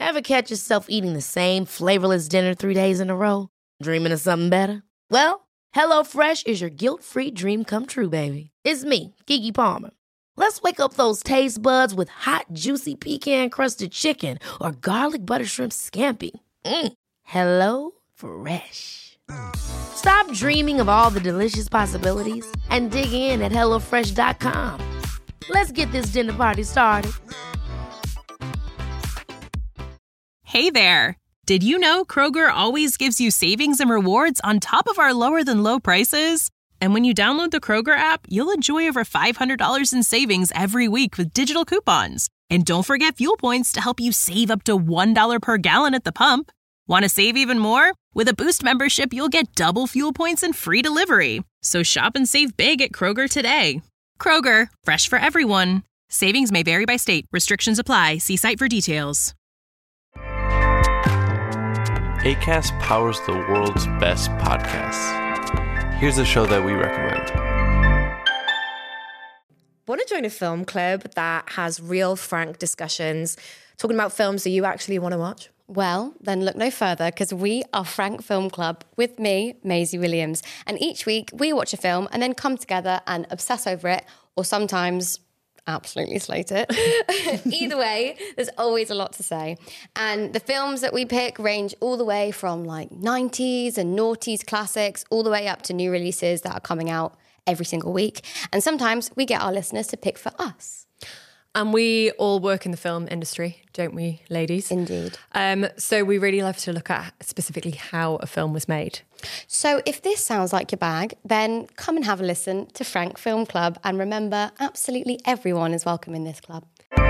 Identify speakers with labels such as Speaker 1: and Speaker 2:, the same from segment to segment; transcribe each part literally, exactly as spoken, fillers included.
Speaker 1: Ever catch yourself eating the same flavorless dinner three days in a row? Dreaming of something better? Well, HelloFresh is your guilt-free dream come true, baby. It's me, Keke Palmer. Let's wake up those taste buds with hot, juicy pecan-crusted chicken or garlic butter shrimp scampi. Mm. Hello Fresh. Stop dreaming of all the delicious possibilities and dig in at hello fresh dot com. Let's get this dinner party started.
Speaker 2: Hey there. Did you know Kroger always gives you savings and rewards on top of our lower than low prices? And when you download the Kroger app, you'll enjoy over five hundred dollars in savings every week with digital coupons. And don't forget fuel points to help you save up to one dollar per gallon at the pump. Want to save even more? With a Boost membership, you'll get double fuel points and free delivery. So shop and save big at Kroger today. Kroger, fresh for everyone. Savings may vary by state. Restrictions apply. See site for details.
Speaker 3: Acast powers the world's best podcasts. Here's a show that we recommend.
Speaker 4: Want to join a film club that has real, frank discussions, talking about films that you actually want to watch?
Speaker 5: Well, then look no further, because we are Frank Film Club with me, Maisie Williams. And each week we watch a film and then come together and obsess over it, or sometimes absolutely slate it. Either way, there's always a lot to say. And the films that we pick range all the way from like nineties and noughties classics all the way up to new releases that are coming out every single week. And sometimes we get our listeners to pick for us.
Speaker 4: And we all work in the film industry, don't we, ladies?
Speaker 5: Indeed.
Speaker 4: Um, so we really love to look at specifically how a film was made.
Speaker 5: So if this sounds like your bag, then come and have a listen to Frank Film Club. And remember, absolutely everyone is welcome in this club.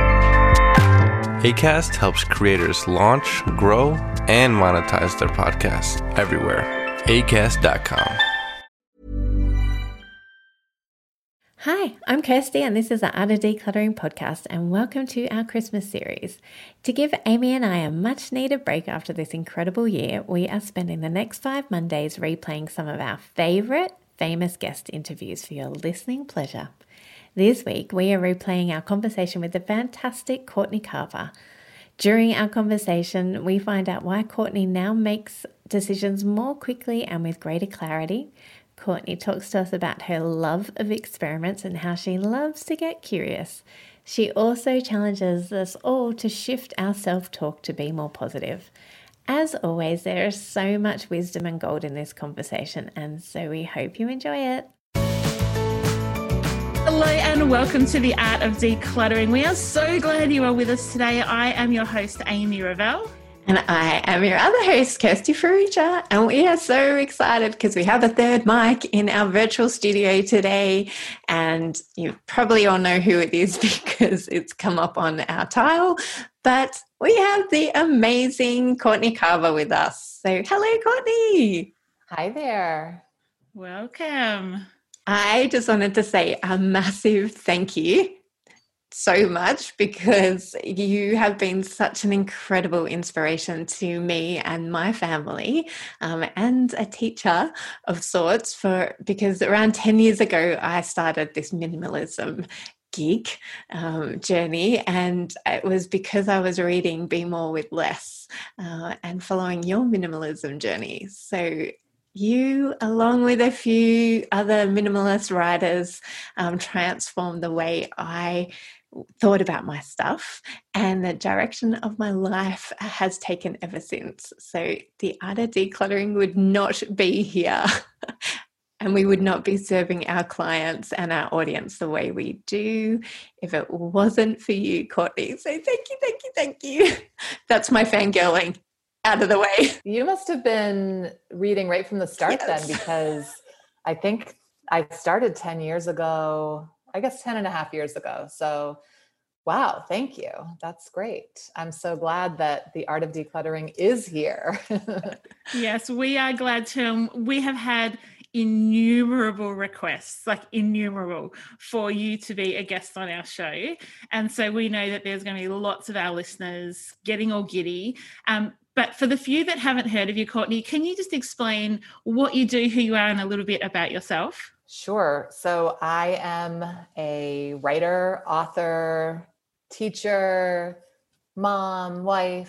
Speaker 3: Acast helps creators launch, grow, and monetize their podcasts everywhere. acast dot com.
Speaker 6: Hi, I'm Kirsty and this is the Art of Decluttering podcast, and welcome to our Christmas series. To give Amy and I a much needed break after this incredible year, we are spending the next five Mondays replaying some of our favourite famous guest interviews for your listening pleasure. This week, we are replaying our conversation with the fantastic Courtney Carver. During our conversation, we find out why Courtney now makes decisions more quickly and with greater clarity. Courtney talks to us about her love of experiments and how she loves to get curious. She also challenges us all to shift our self-talk to be more positive. As always, there is so much wisdom and gold in this conversation, and so we hope you enjoy it.
Speaker 7: Hello and welcome to the Art of Decluttering. We are so glad you are with us today. I am your host, Amy Revell.
Speaker 6: And I am your other host, Kirsty Farrugia, and we are so excited because we have a third mic in our virtual studio today, and you probably all know who it is because it's come up on our tile, but we have the amazing Courtney Carver with us. So hello, Courtney.
Speaker 8: Hi there.
Speaker 7: Welcome.
Speaker 6: I just wanted to say a massive thank you so much, because you have been such an incredible inspiration to me and my family, um, and a teacher of sorts, for because around ten years ago I started this minimalism gig um, journey, and it was because I was reading Be More with Less uh, and following your minimalism journey. So you, along with a few other minimalist writers, um, transformed the way I thought about my stuff, and the direction of my life has taken ever since. So the Art of Decluttering would not be here and we would not be serving our clients and our audience the way we do if it wasn't for you, Courtney. So thank you, thank you, thank you. That's my fangirling out of the way.
Speaker 8: You must have been reading right from the start yes. then, because I think I started ten years ago, I guess ten and a half years ago. So, wow, thank you. That's great. I'm so glad that the Art of Decluttering is here.
Speaker 7: Yes, we are glad to. We have had innumerable requests, like innumerable, for you to be a guest on our show. And so we know that there's going to be lots of our listeners getting all giddy. Um, but for the few that haven't heard of you, Courtney, can you just explain what you do, who you are, and a little bit about yourself?
Speaker 8: Sure. So I am a writer, author, teacher, mom, wife,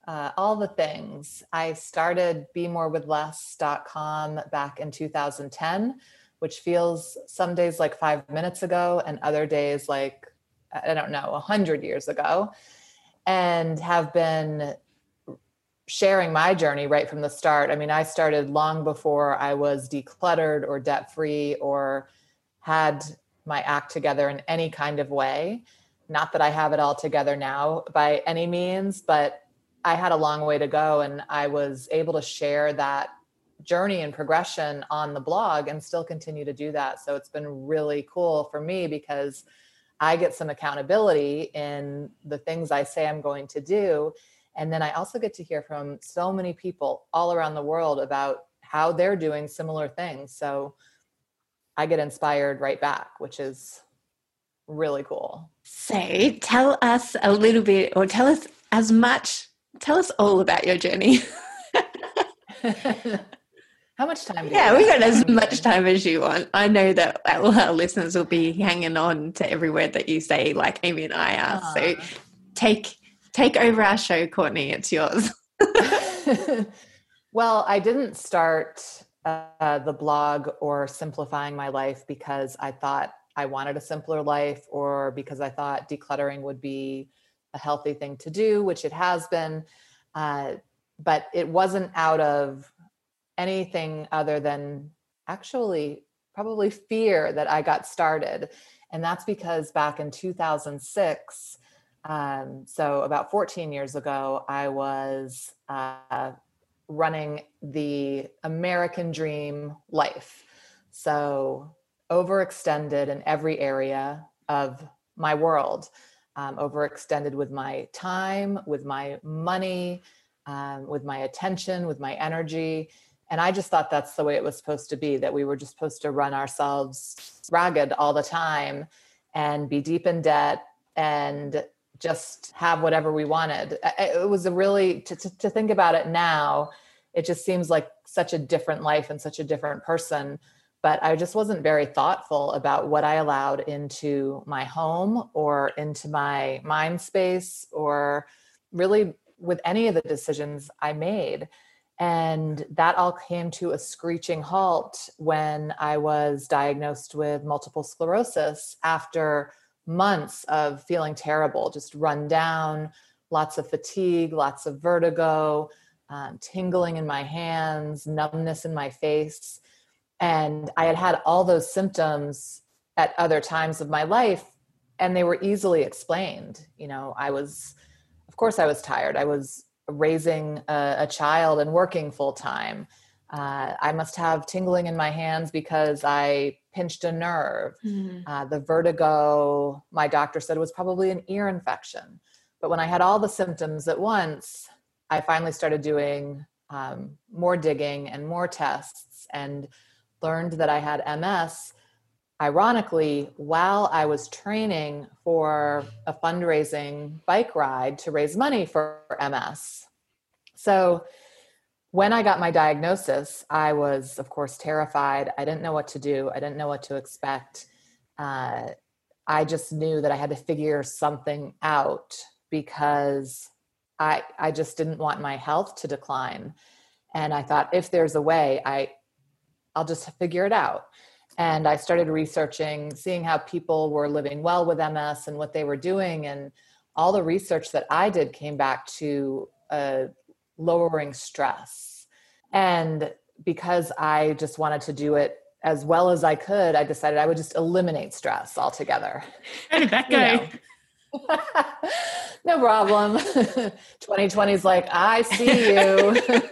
Speaker 8: Uh, all the things. I started be more with less dot com back in two thousand ten, which feels some days like five minutes ago and other days like, I don't know, a hundred years ago, and have been sharing my journey right from the start. I mean, I started long before I was decluttered or debt-free or had my act together in any kind of way. Not that I have it all together now by any means, but I had a long way to go, and I was able to share that journey and progression on the blog and still continue to do that. So it's been really cool for me because I get some accountability in the things I say I'm going to do. And then I also get to hear from so many people all around the world about how they're doing similar things. So I get inspired right back, which is really cool.
Speaker 6: So tell us a little bit, or tell us as much, tell us all about your journey.
Speaker 8: How much time do
Speaker 6: yeah,
Speaker 8: you
Speaker 6: we got as much time as you want. I know that all our listeners will be hanging on to every word that you say, like Amy and I are. Uh. So take take over our show, Courtney. It's yours.
Speaker 8: Well, I didn't start uh, the blog or simplifying my life because I thought I wanted a simpler life, or because I thought decluttering would be a healthy thing to do, which it has been. Uh, but it wasn't out of anything other than actually probably fear that I got started. And that's because back in two thousand six, um, so about fourteen years ago, I was uh, running the American dream life. So overextended in every area of my world, um, overextended with my time, with my money, um, with my attention, with my energy. And I just thought that's the way it was supposed to be, that we were just supposed to run ourselves ragged all the time and be deep in debt and just have whatever we wanted. It was a really, to, to, to think about it now, it just seems like such a different life and such a different person. But I just wasn't very thoughtful about what I allowed into my home or into my mind space, or really with any of the decisions I made. And that all came to a screeching halt when I was diagnosed with multiple sclerosis after months of feeling terrible, just run down, lots of fatigue, lots of vertigo, um, tingling in my hands, numbness in my face. And I had had all those symptoms at other times of my life, and they were easily explained. You know, I was, of course I was tired. I was raising a, a child and working full time. Uh, I must have tingling in my hands because I pinched a nerve. Mm. Uh, the vertigo, my doctor said, was probably an ear infection. But when I had all the symptoms at once, I finally started doing um, more digging and more tests, and learned that I had M S, ironically, while I was training for a fundraising bike ride to raise money for M S. So when I got my diagnosis, I was, of course, terrified. I didn't know what to do. I didn't know what to expect. Uh, I just knew that I had to figure something out because I, I just didn't want my health to decline. And I thought, if there's a way, I, I'll just figure it out. And I started researching, seeing how people were living well with M S and what they were doing. And all the research that I did came back to uh, lowering stress. And because I just wanted to do it as well as I could, I decided I would just eliminate stress altogether.
Speaker 7: How did that go?
Speaker 8: You know. No problem. twenty twenty is like, I see you.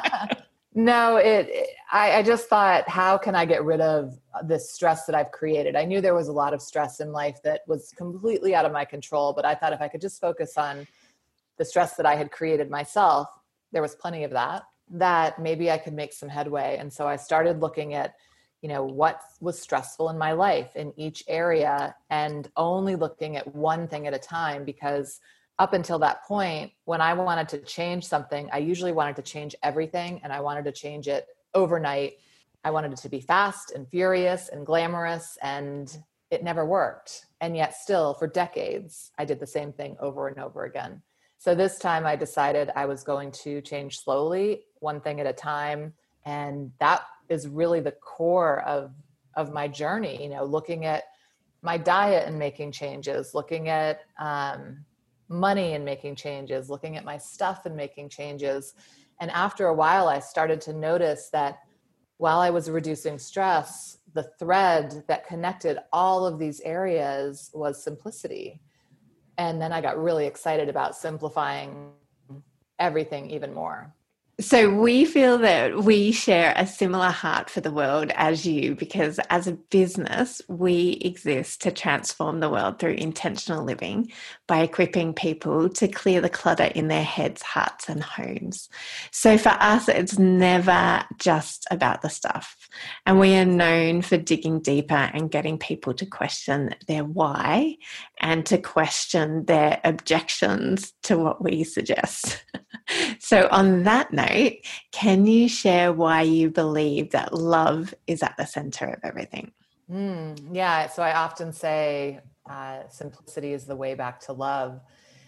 Speaker 8: No, it, it I, I just thought, how can I get rid of this stress that I've created? I knew there was a lot of stress in life that was completely out of my control, but I thought if I could just focus on the stress that I had created myself, there was plenty of that, that maybe I could make some headway. And so I started looking at, you know, what was stressful in my life in each area, and only looking at one thing at a time, because up until that point, when I wanted to change something, I usually wanted to change everything, and I wanted to change it overnight. I wanted it to be fast and furious and glamorous, and it never worked. And yet still, for decades, I did the same thing over and over again. So this time I decided I was going to change slowly, one thing at a time. And that is really the core of, of my journey, you know, looking at my diet and making changes, looking at um, money and making changes, looking at my stuff and making changes. And after a while, I started to notice that while I was reducing stress, the thread that connected all of these areas was simplicity. And then I got really excited about simplifying everything even more.
Speaker 6: So we feel that we share a similar heart for the world as you, because as a business, we exist to transform the world through intentional living by equipping people to clear the clutter in their heads, hearts, and homes. So for us, it's never just about the stuff. And we are known for digging deeper and getting people to question their why and to question their objections to what we suggest. So on that note, can you share why you believe that love is at the center of everything?
Speaker 8: Mm, yeah. So I often say uh, simplicity is the way back to love.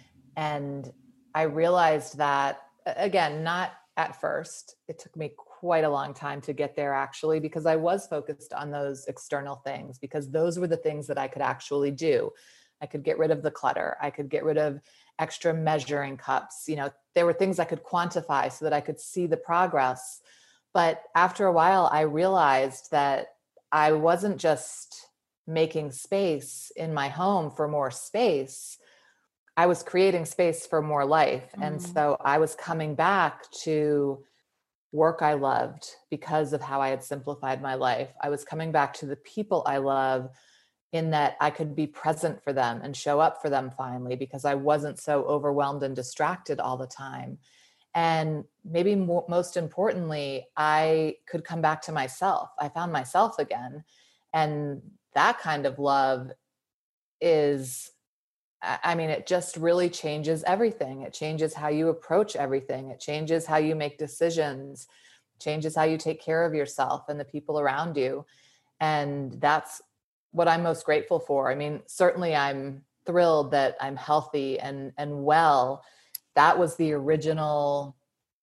Speaker 8: And I realized that, again, not at first. It took me quite a long time to get there, actually, because I was focused on those external things, because those were the things that I could actually do. I could get rid of the clutter. I could get rid of extra measuring cups. You know, there were things I could quantify so that I could see the progress. But after a while, I realized that I wasn't just making space in my home for more space. I was creating space for more life. Mm. And so I was coming back to work I loved because of how I had simplified my life. I was coming back to the people I love in that I could be present for them and show up for them finally, because I wasn't so overwhelmed and distracted all the time. And maybe mo- most importantly, I could come back to myself. I found myself again. And that kind of love is, I mean, it just really changes everything. It changes how you approach everything. It changes how you make decisions, changes how you take care of yourself and the people around you. And that's what I'm most grateful for. I mean, certainly I'm thrilled that I'm healthy and, and well. That was the original,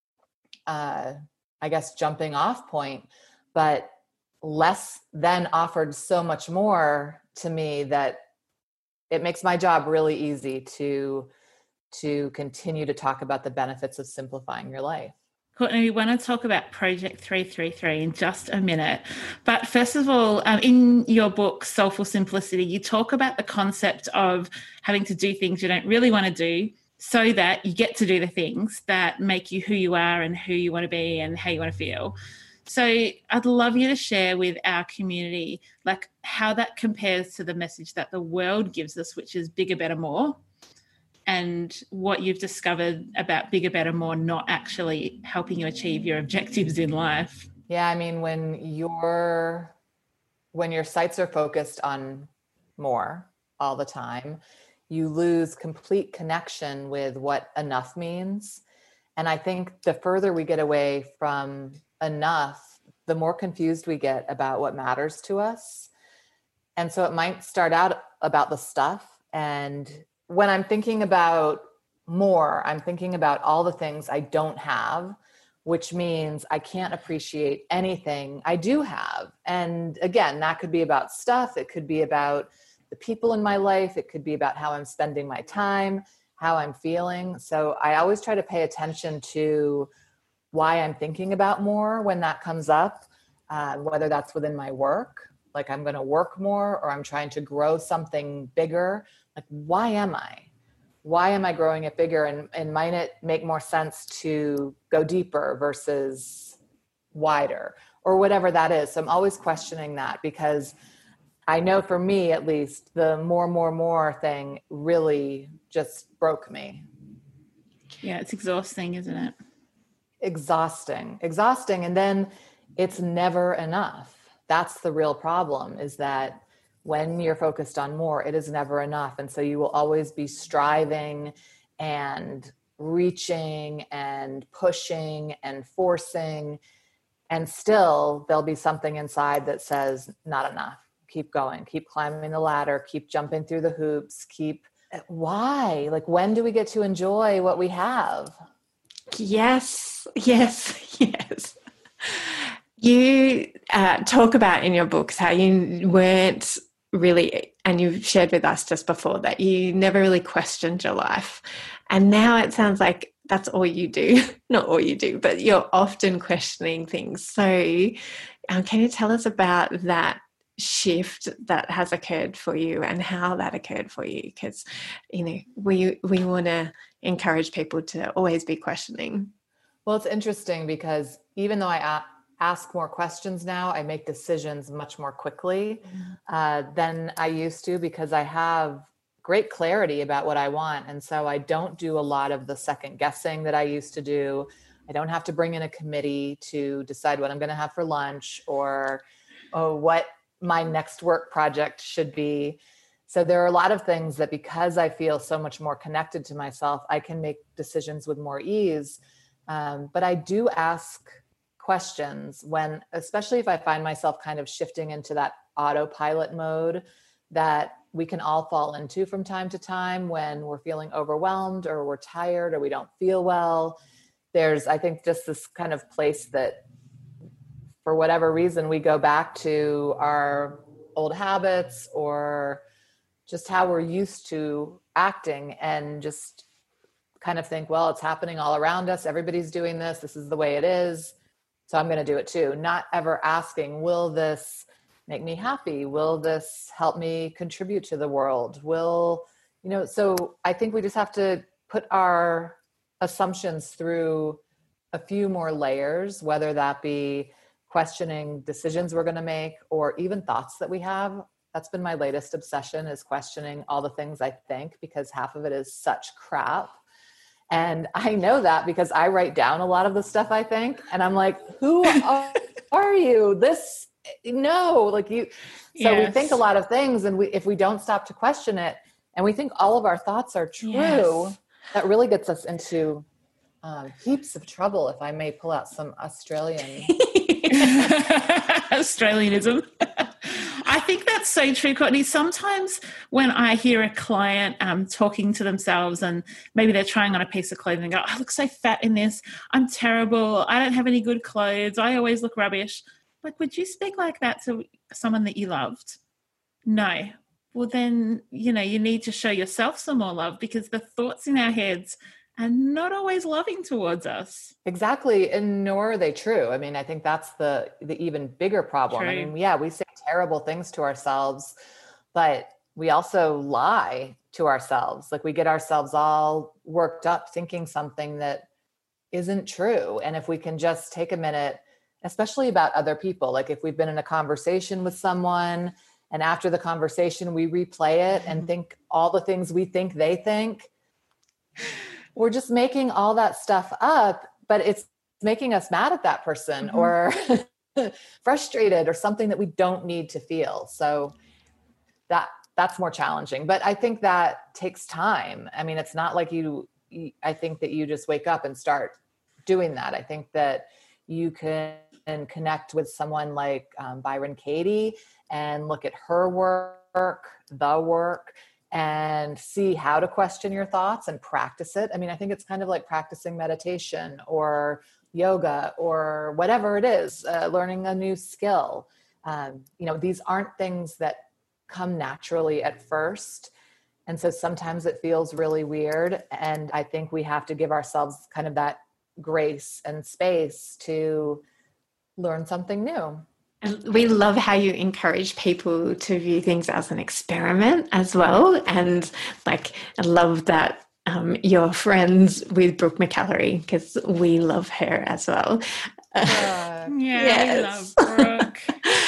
Speaker 8: uh, I guess, jumping off point, but less then offered so much more to me that it makes my job really easy to, to continue to talk about the benefits of simplifying your life.
Speaker 7: Courtney, we want to talk about Project three three three in just a minute. But first of all, um, in your book, Soulful Simplicity, you talk about the concept of having to do things you don't really want to do so that you get to do the things that make you who you are and who you want to be and how you want to feel. So I'd love you to share with our community, like, how that compares to the message that the world gives us, which is bigger, better, more, and what you've discovered about bigger, better, more not actually helping you achieve your objectives in life.
Speaker 8: Yeah, I mean, when your when your sights are focused on more all the time, you lose complete connection with what enough means. And I think the further we get away from enough, the more confused we get about what matters to us. And so it might start out about the stuff. And when I'm thinking about more, I'm thinking about all the things I don't have, which means I can't appreciate anything I do have. And again, that could be about stuff. It could be about the people in my life. It could be about how I'm spending my time, how I'm feeling. So I always try to pay attention to why I'm thinking about more when that comes up, uh, whether that's within my work, like I'm going to work more, or I'm trying to grow something bigger. Like, why am I? Why am I growing it bigger? And, and might it make more sense to go deeper versus wider, or whatever that is? So I'm always questioning that, because I know for me, at least, the more, more, more thing really just broke me.
Speaker 7: Yeah, it's exhausting, isn't it?
Speaker 8: Exhausting, exhausting. And then it's never enough. That's the real problem, is that when you're focused on more, it is never enough. And so you will always be striving and reaching and pushing and forcing. And still there'll be something inside that says, not enough. Keep going, keep climbing the ladder, keep jumping through the hoops, keep why? Like, when do we get to enjoy what we have?
Speaker 6: Yes, yes, yes. You uh, talk about in your books how you weren't really, and you've shared with us just before, that you never really questioned your life. And now it sounds like that's all you do. Not all you do, but you're often questioning things. So um, can you tell us about that shift that has occurred for you and how that occurred for you? Because, you know, we we want to encourage people to always be questioning.
Speaker 8: Well, it's interesting because even though I a- ask more questions now, I make decisions much more quickly uh, than I used to, because I have great clarity about what I want. And so I don't do a lot of the second guessing that I used to do. I don't have to bring in a committee to decide what I'm going to have for lunch, or oh, what my next work project should be. So there are a lot of things that, because I feel so much more connected to myself, I can make decisions with more ease. Um, but I do ask questions when, especially if I find myself kind of shifting into that autopilot mode that we can all fall into from time to time when we're feeling overwhelmed or we're tired or we don't feel well. There's, I think, just this kind of place that for whatever reason, we go back to our old habits or just how we're used to acting, and just kind of think, well, it's happening all around us. Everybody's doing this. This is the way it is. So I'm going to do it too. Not ever asking, will this make me happy? Will this help me contribute to the world? Will, you know, so I think we just have to put our assumptions through a few more layers, whether that be questioning decisions we're going to make or even thoughts that we have. That's been my latest obsession, is questioning all the things I think, because half of it is such crap. And I know that because I write down a lot of the stuff I think, and I'm like, who are, are you? This, no, like you. So yes. We think a lot of things, and we, if we don't stop to question it, and we think all of our thoughts are true, yes. that really gets us into um, heaps of trouble, if I may pull out some Australian.
Speaker 7: Australianism. I think that's so true, Courtney. Sometimes when I hear a client um, talking to themselves, and maybe they're trying on a piece of clothing and go, I look so fat in this. I'm terrible. I don't have any good clothes. I always look rubbish. Like, would you speak like that to someone that you loved? No. Well, then, you know, you need to show yourself some more love, because the thoughts in our heads are not always loving towards us.
Speaker 8: Exactly. And nor are they true. I mean, I think that's the the even bigger problem. True. I mean, yeah, we say terrible things to ourselves, but we also lie to ourselves. Like, we get ourselves all worked up thinking something that isn't true. And if we can just take a minute, especially about other people, like if we've been in a conversation with someone and after the conversation we replay it and think all the things we think they think, we're just making all that stuff up, but it's making us mad at that person, mm-hmm. or frustrated, or something that we don't need to feel. So that that's more challenging, but I think that takes time. I mean, it's not like you, you I think that you just wake up and start doing that. I think that you can connect with someone like um, Byron Katie and look at her work, the work, and see how to question your thoughts and practice it. I mean, I think it's kind of like practicing meditation or yoga or whatever it is, uh, learning a new skill. Um, you know, these aren't things that come naturally at first. And so sometimes it feels really weird. And I think we have to give ourselves kind of that grace and space to learn something new.
Speaker 6: And we love how you encourage people to view things as an experiment as well. And like, I love that um, you're friends with Brooke McAlary, because we love her as well.
Speaker 7: Uh, yeah, yes. We love Brooke.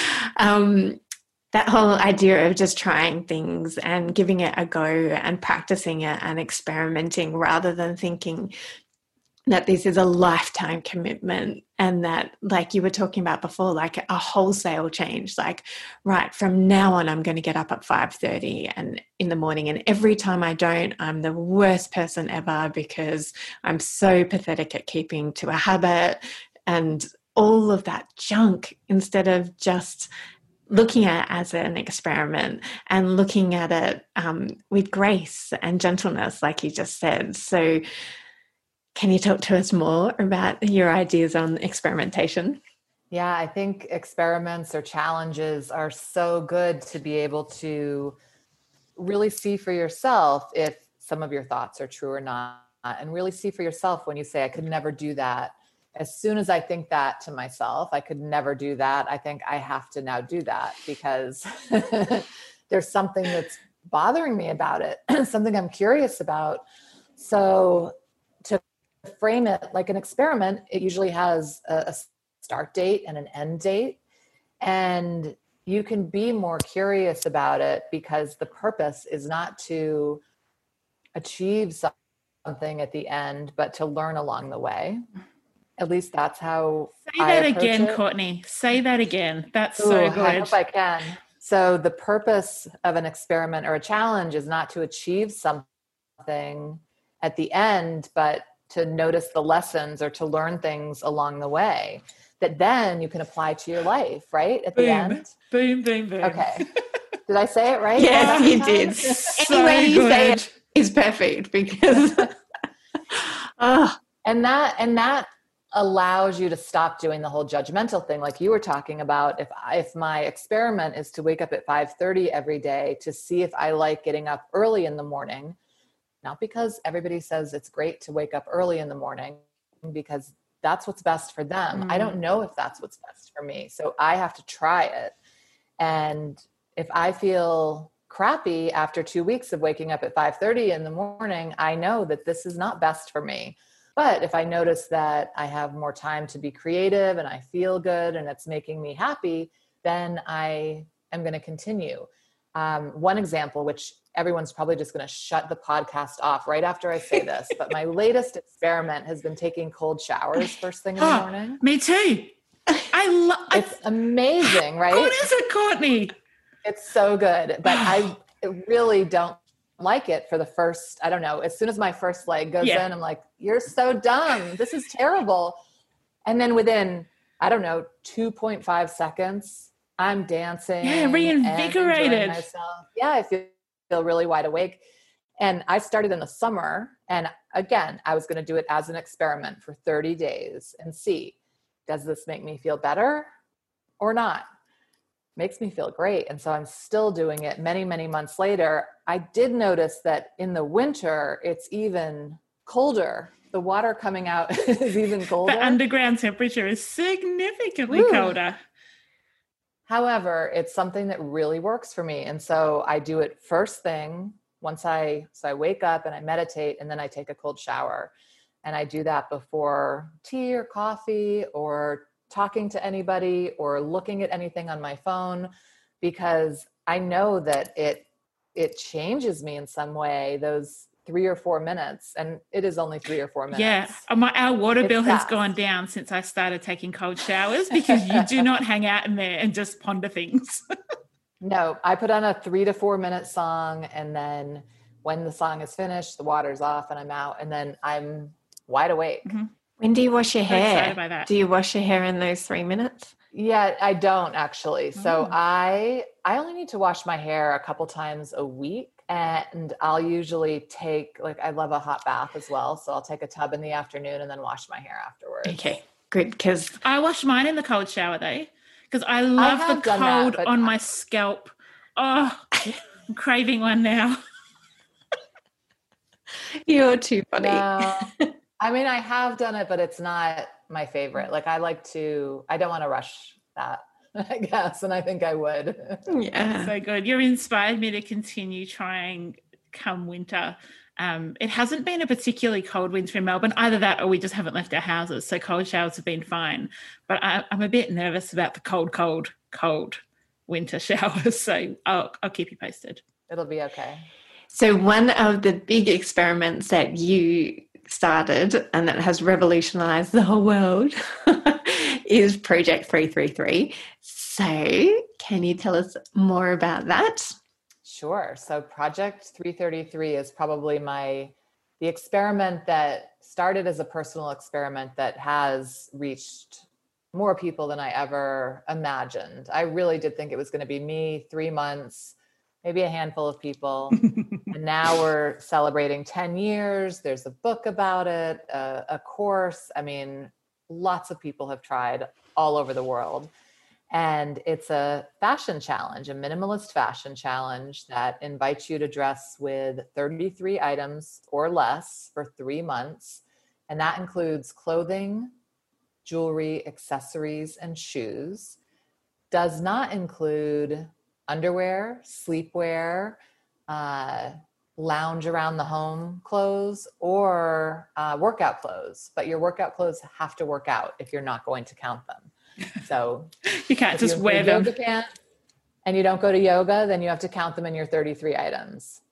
Speaker 6: um, that whole idea of just trying things and giving it a go and practicing it and experimenting, rather than thinking that this is a lifetime commitment, and that, like you were talking about before, like a wholesale change, like, right, from now on, I'm going to get up at five thirty and in the morning. And every time I don't, I'm the worst person ever, because I'm so pathetic at keeping to a habit, and all of that junk, instead of just looking at it as an experiment and looking at it um, with grace and gentleness, like you just said. So can you talk to us more about your ideas on experimentation?
Speaker 8: Yeah, I think experiments or challenges are so good to be able to really see for yourself if some of your thoughts are true or not, and really see for yourself when you say, I could never do that. As soon as I think that to myself, I could never do that, I think I have to now do that because there's something that's bothering me about it, something I'm curious about. So to frame it like an experiment, it usually has a, a start date and an end date. And you can be more curious about it because the purpose is not to achieve something at the end, but to learn along the way. At least that's how
Speaker 7: Say
Speaker 8: I
Speaker 7: that again,
Speaker 8: it.
Speaker 7: Courtney. Say that again. That's
Speaker 8: Ooh,
Speaker 7: so good.
Speaker 8: I hope I can. So the purpose of an experiment or a challenge is not to achieve something at the end, but to notice the lessons or to learn things along the way that then you can apply to your life, right? At
Speaker 7: boom,
Speaker 8: the end.
Speaker 7: Boom, boom, boom.
Speaker 8: Okay. Did I say it right?
Speaker 6: Yes, you did.
Speaker 7: So
Speaker 6: Any way you
Speaker 7: good.
Speaker 6: say it is perfect because oh.
Speaker 8: and that and that allows you to stop doing the whole judgmental thing like you were talking about. If I, if my experiment is to wake up at five thirty every day to see if I like getting up early in the morning, not because everybody says it's great to wake up early in the morning, because that's what's best for them. Mm. I don't know if that's what's best for me. So I have to try it. And if I feel crappy after two weeks of waking up at five thirty in the morning, I know that this is not best for me. But if I notice that I have more time to be creative and I feel good and it's making me happy, then I am going to continue. Um, one example, which everyone's probably just going to shut the podcast off right after I say this, but my latest experiment has been taking cold showers first thing in the morning.
Speaker 7: Me too. I love
Speaker 8: It's amazing, right?
Speaker 7: What is it, Courtney?
Speaker 8: It's so good, but I really don't like it for the first, I don't know, as soon as my first leg goes
Speaker 7: Yeah.
Speaker 8: in, I'm like, you're so dumb. This is terrible. And then within, I don't know, two point five seconds, I'm dancing.
Speaker 7: Yeah,
Speaker 8: and
Speaker 7: reinvigorated.
Speaker 8: enjoying myself. Yeah, I feel, feel really wide awake. And I started in the summer. And again, I was going to do it as an experiment for thirty days and see, does this make me feel better or not? Makes me feel great. And so I'm still doing it many, many months later. I did notice that in the winter, it's even colder. The water coming out is even colder.
Speaker 7: The underground temperature is significantly
Speaker 8: Woo.
Speaker 7: colder.
Speaker 8: However, it's something that really works for me. And so I do it first thing once I, so I wake up and I meditate and then I take a cold shower. And I do that before tea or coffee or talking to anybody or looking at anything on my phone, because I know that it, it changes me in some way, those three or four minutes. And it is only three or four minutes.
Speaker 7: Yeah. My, our water
Speaker 8: It's
Speaker 7: bill has
Speaker 8: fast.
Speaker 7: gone down since I started taking cold showers because you do not hang out in there and just ponder things.
Speaker 8: No, I put on a three to four minute song. And then when the song is finished, the water's off and I'm out and then I'm wide awake.
Speaker 7: Mm-hmm.
Speaker 6: When do you wash your
Speaker 7: So excited
Speaker 6: hair?
Speaker 7: by that.
Speaker 6: Do you wash your hair in those three minutes?
Speaker 8: Yeah, I don't actually. So
Speaker 7: Oh.
Speaker 8: I, I only need to wash my hair a couple times a week. And I'll usually take, like, I love a hot bath as well. So I'll take a tub in the afternoon and then wash my hair afterwards.
Speaker 6: Okay, good. Because
Speaker 7: I wash mine in the cold shower though, because I love
Speaker 8: have
Speaker 7: the
Speaker 8: done that,
Speaker 7: cold
Speaker 8: but
Speaker 7: on
Speaker 8: I-
Speaker 7: my scalp. Oh, I'm craving one now.
Speaker 6: you're too funny.
Speaker 8: No, I mean, I have done it, but it's not my favorite. Like I like to, I don't want to rush that, I guess. And I think I would.
Speaker 6: Yeah.
Speaker 7: So good. You've inspired me to continue trying come winter. Um, it hasn't been a particularly cold winter in Melbourne, either that or we just haven't left our houses. So cold showers have been fine. But I, I'm a bit nervous about the cold, cold, cold winter showers. So I'll, I'll keep you posted.
Speaker 8: It'll be okay.
Speaker 6: So one of the big experiments that you started and that has revolutionized the whole world is Project three three three. So can you tell us more about that?
Speaker 8: Sure. So Project three thirty-three is probably my, the experiment that started as a personal experiment that has reached more people than I ever imagined. I really did think it was going to be me, three months, maybe a handful of people. And now we're celebrating ten years. There's a book about it, a, a course. I mean, lots of people have tried all over the world. And it's a fashion challenge, a minimalist fashion challenge that invites you to dress with thirty-three items or less for three months. And that includes clothing, jewelry, accessories, and shoes. Does not include underwear, sleepwear, uh, lounge around the home clothes, or uh, workout clothes. But your workout clothes have to work out if you're not going to count them. So
Speaker 7: you can't just
Speaker 8: you
Speaker 7: wear them.
Speaker 8: Yoga pants and you don't go to yoga, then you have to count them in your thirty-three items.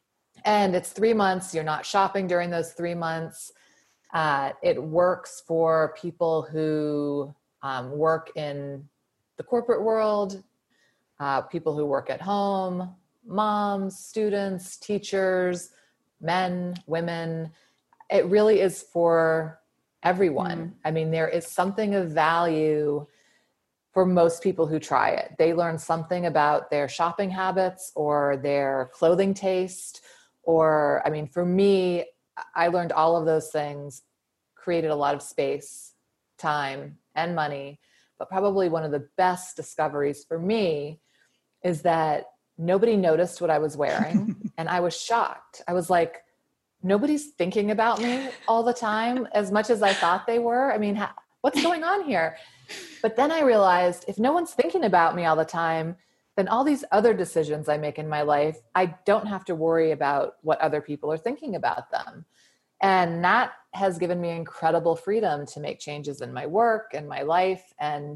Speaker 8: And it's three months. You're not shopping during those three months. Uh, it works for people who um, work in the corporate world, uh, people who work at home, moms, students, teachers, men, women. It really is for everyone. Mm. I mean, there is something of value for most people who try it. They learn something about their shopping habits or their clothing taste, or, I mean, for me, I learned all of those things, created a lot of space, time, and money. But probably one of the best discoveries for me is that nobody noticed what I was wearing. And I was shocked. I was like, nobody's thinking about me all the time as much as I thought they were. I mean, ha- what's going on here? But then I realized if no one's thinking about me all the time, then all these other decisions I make in my life, I don't have to worry about what other people are thinking about them. And that has given me incredible freedom to make changes in my work and my life, and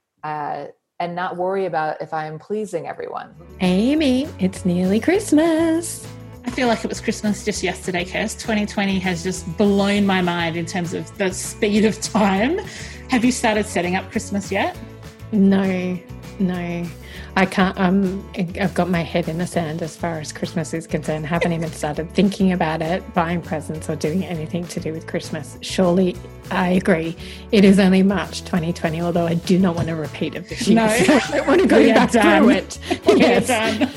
Speaker 8: uh, and not worry about if I'm pleasing everyone.
Speaker 9: Amy, it's nearly Christmas.
Speaker 7: I feel like it was Christmas just yesterday, Kirst. twenty twenty has just blown my mind in terms of the speed of time. Have you started setting up Christmas yet?
Speaker 9: No, no. I can't, um, I've got my head in the sand as far as Christmas is concerned. Haven't even started thinking about it, buying presents or doing anything to do with Christmas. Surely, I agree. It is only March twenty twenty, although I do not want to repeat it this year.
Speaker 7: No.
Speaker 9: So I don't want to go
Speaker 7: We
Speaker 9: back through it.
Speaker 7: We
Speaker 9: Yes.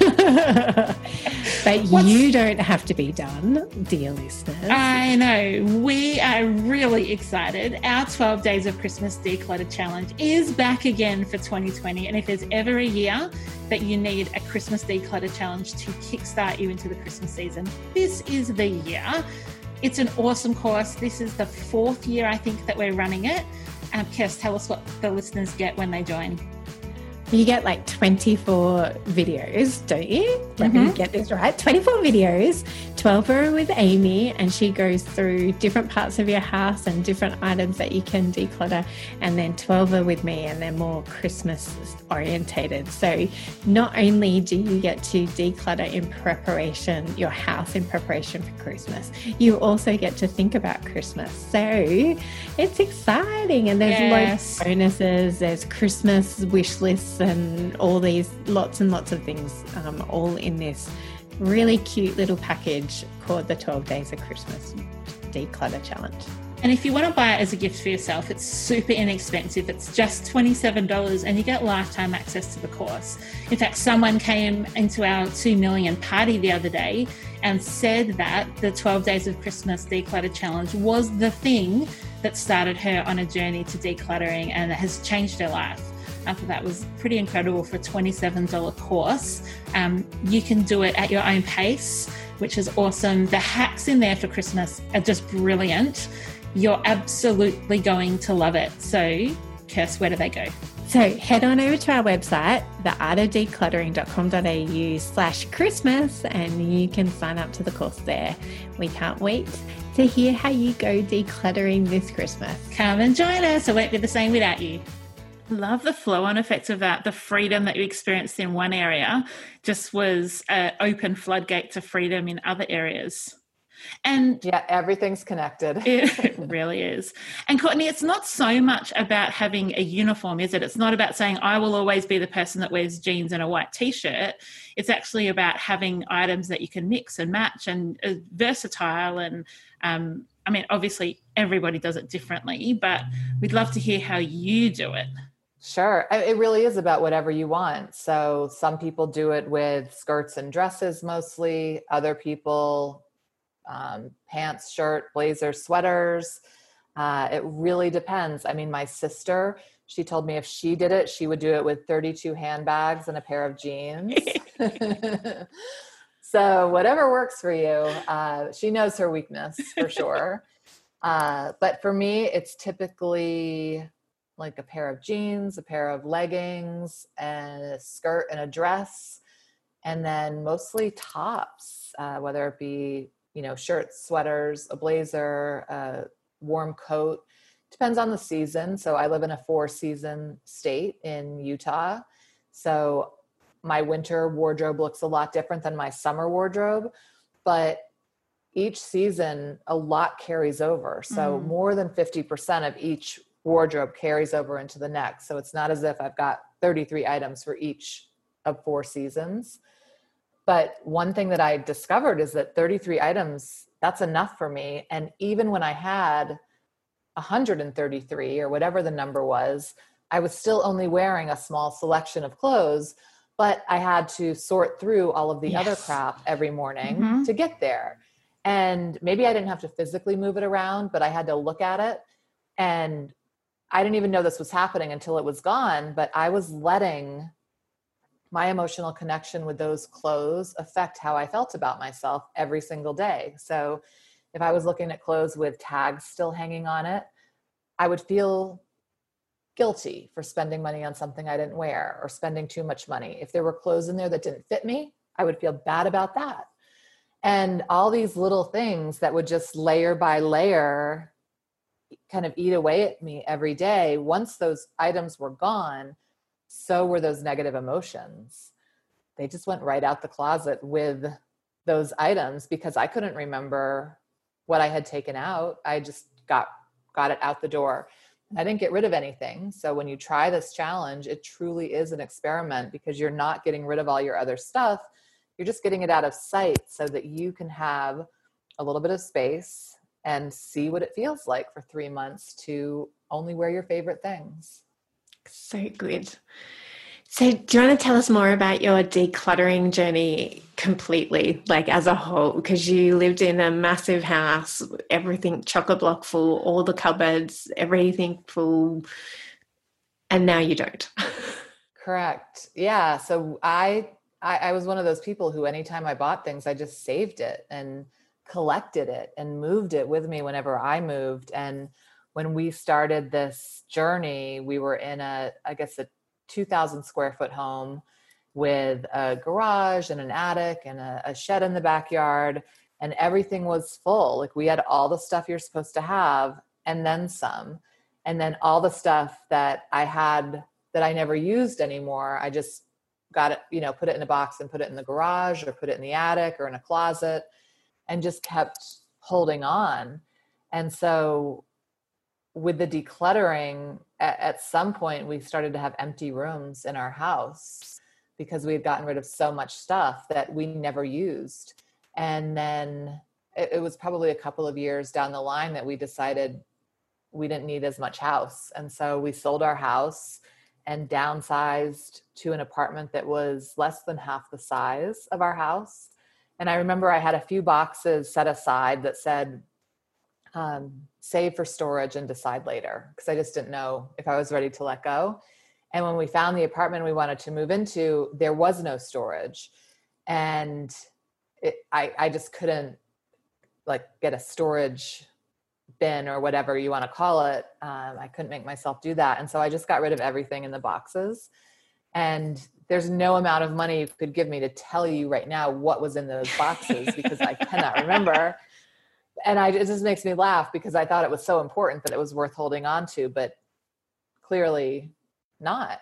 Speaker 7: are done.
Speaker 9: But
Speaker 7: What's-
Speaker 9: you don't have to be done, dear listeners.
Speaker 7: I know. We are really excited. Our twelve Days of Christmas Declutter Challenge is back again for twenty twenty. And if there's ever a year that you need a Christmas Declutter Challenge to kickstart you into the Christmas season, this is the year. It's an awesome course. This is the fourth year, I think, that we're running it. Um, Kirst, tell us what the listeners get when they join.
Speaker 9: You get like twenty-four videos, don't you? Let
Speaker 7: Mm-hmm.
Speaker 9: me get this right. twenty-four videos, twelve are with Amy, and she goes through different parts of your house and different items that you can declutter. And then twelve are with me, and they're more Christmas orientated. So not only do you get to declutter in preparation, your house in preparation for Christmas, you also get to think about Christmas. So it's exciting. And there's
Speaker 7: Yes.
Speaker 9: loads of bonuses. There's Christmas wish lists and all these lots and lots of things um, all in this really cute little package called the twelve Days of Christmas Declutter Challenge.
Speaker 7: And if you want to buy it as a gift for yourself, it's super inexpensive. It's just twenty-seven dollars and you get lifetime access to the course. In fact, someone came into our two million party the other day and said that the twelve Days of Christmas Declutter Challenge was the thing that started her on a journey to decluttering and has changed her life. I thought that was pretty incredible for a twenty-seven dollars course. Um, you can do it at your own pace, which is awesome. The hacks in there for Christmas are just brilliant. You're absolutely going to love it. So, Kirst, where do they go?
Speaker 9: So head on over to our website, the art of decluttering dot com dot a u slash Christmas, and you can sign up to the course there. We can't wait to hear how you go decluttering this Christmas.
Speaker 7: Come and join us. It won't be the same without you. Love the flow-on effect of that. The freedom that you experienced in one area just was an open floodgate to freedom in other areas. And
Speaker 8: Yeah, everything's connected.
Speaker 7: it really is. And Courtney, it's not so much about having a uniform, is it? It's not about saying, I will always be the person that wears jeans and a white t-shirt. It's actually about having items that you can mix and match and uh, versatile and um, I mean, obviously everybody does it differently, but we'd love to hear how you do it.
Speaker 8: Sure. It really is about whatever you want. So some people do it with skirts and dresses mostly. Other people, um, pants, shirt, blazer, sweaters. Uh, it really depends. I mean, my sister, she told me if she did it, she would do it with thirty-two handbags and a pair of jeans. So whatever works for you. Uh, she knows her weakness for sure. Uh, but for me, it's typically like a pair of jeans, a pair of leggings, and a skirt and a dress, and then mostly tops, uh, whether it be, you know, shirts, sweaters, a blazer, a warm coat. Depends on the season. So I live in a four season state in Utah. So my winter wardrobe looks a lot different than my summer wardrobe, but each season a lot carries over. So mm. more than fifty percent of each wardrobe carries over into the next. So it's not as if I've got thirty-three items for each of four seasons. But one thing that I discovered is that thirty-three items, that's enough for me. And even when I had one hundred thirty-three or whatever the number was, I was still only wearing a small selection of clothes, but I had to sort through all of the yes. other crap every morning mm-hmm. to get there. And maybe I didn't have to physically move it around, but I had to look at it. And I didn't even know this was happening until it was gone, but I was letting my emotional connection with those clothes affect how I felt about myself every single day. So if I was looking at clothes with tags still hanging on it, I would feel guilty for spending money on something I didn't wear or spending too much money. If there were clothes in there that didn't fit me, I would feel bad about that. And all these little things that would just layer by layer kind of eat away at me every day. Once those items were gone, so were those negative emotions. They just went right out the closet with those items because I couldn't remember what I had taken out. I just got got it out the door. I didn't get rid of anything. So when you try this challenge, it truly is an experiment because you're not getting rid of all your other stuff. You're just getting it out of sight so that you can have a little bit of space and see what it feels like for three months to only wear your favorite things.
Speaker 9: So good. So do you want to tell us more about your decluttering journey completely, like as a whole? Because you lived in a massive house, everything chock-a-block full, all the cupboards, everything full, and now you don't.
Speaker 8: Correct. Yeah. So I, I, I was one of those people who anytime I bought things, I just saved it and collected it and moved it with me whenever I moved. And when we started this journey, we were in a, I guess, a two thousand square foot home with a garage and an attic and a, a shed in the backyard, and everything was full. Like we had all the stuff you're supposed to have and then some. And then all the stuff that I had that I never used anymore, I just got it, you know, put it in a box and put it in the garage or put it in the attic or in a closet and just kept holding on. And so with the decluttering, at, at some point we started to have empty rooms in our house because we had gotten rid of so much stuff that we never used. And then it, it was probably a couple of years down the line that we decided we didn't need as much house. And so we sold our house and downsized to an apartment that was less than half the size of our house. And I remember I had a few boxes set aside that said, um, save for storage and decide later, because I just didn't know if I was ready to let go. And when we found the apartment we wanted to move into, there was no storage. And it, I, I just couldn't like get a storage bin or whatever you want to call it. Um, I couldn't make myself do that. And so I just got rid of everything in the boxes. And there's no amount of money you could give me to tell you right now what was in those boxes because I cannot remember. And I, it just makes me laugh because I thought it was so important that it was worth holding on to, but clearly not.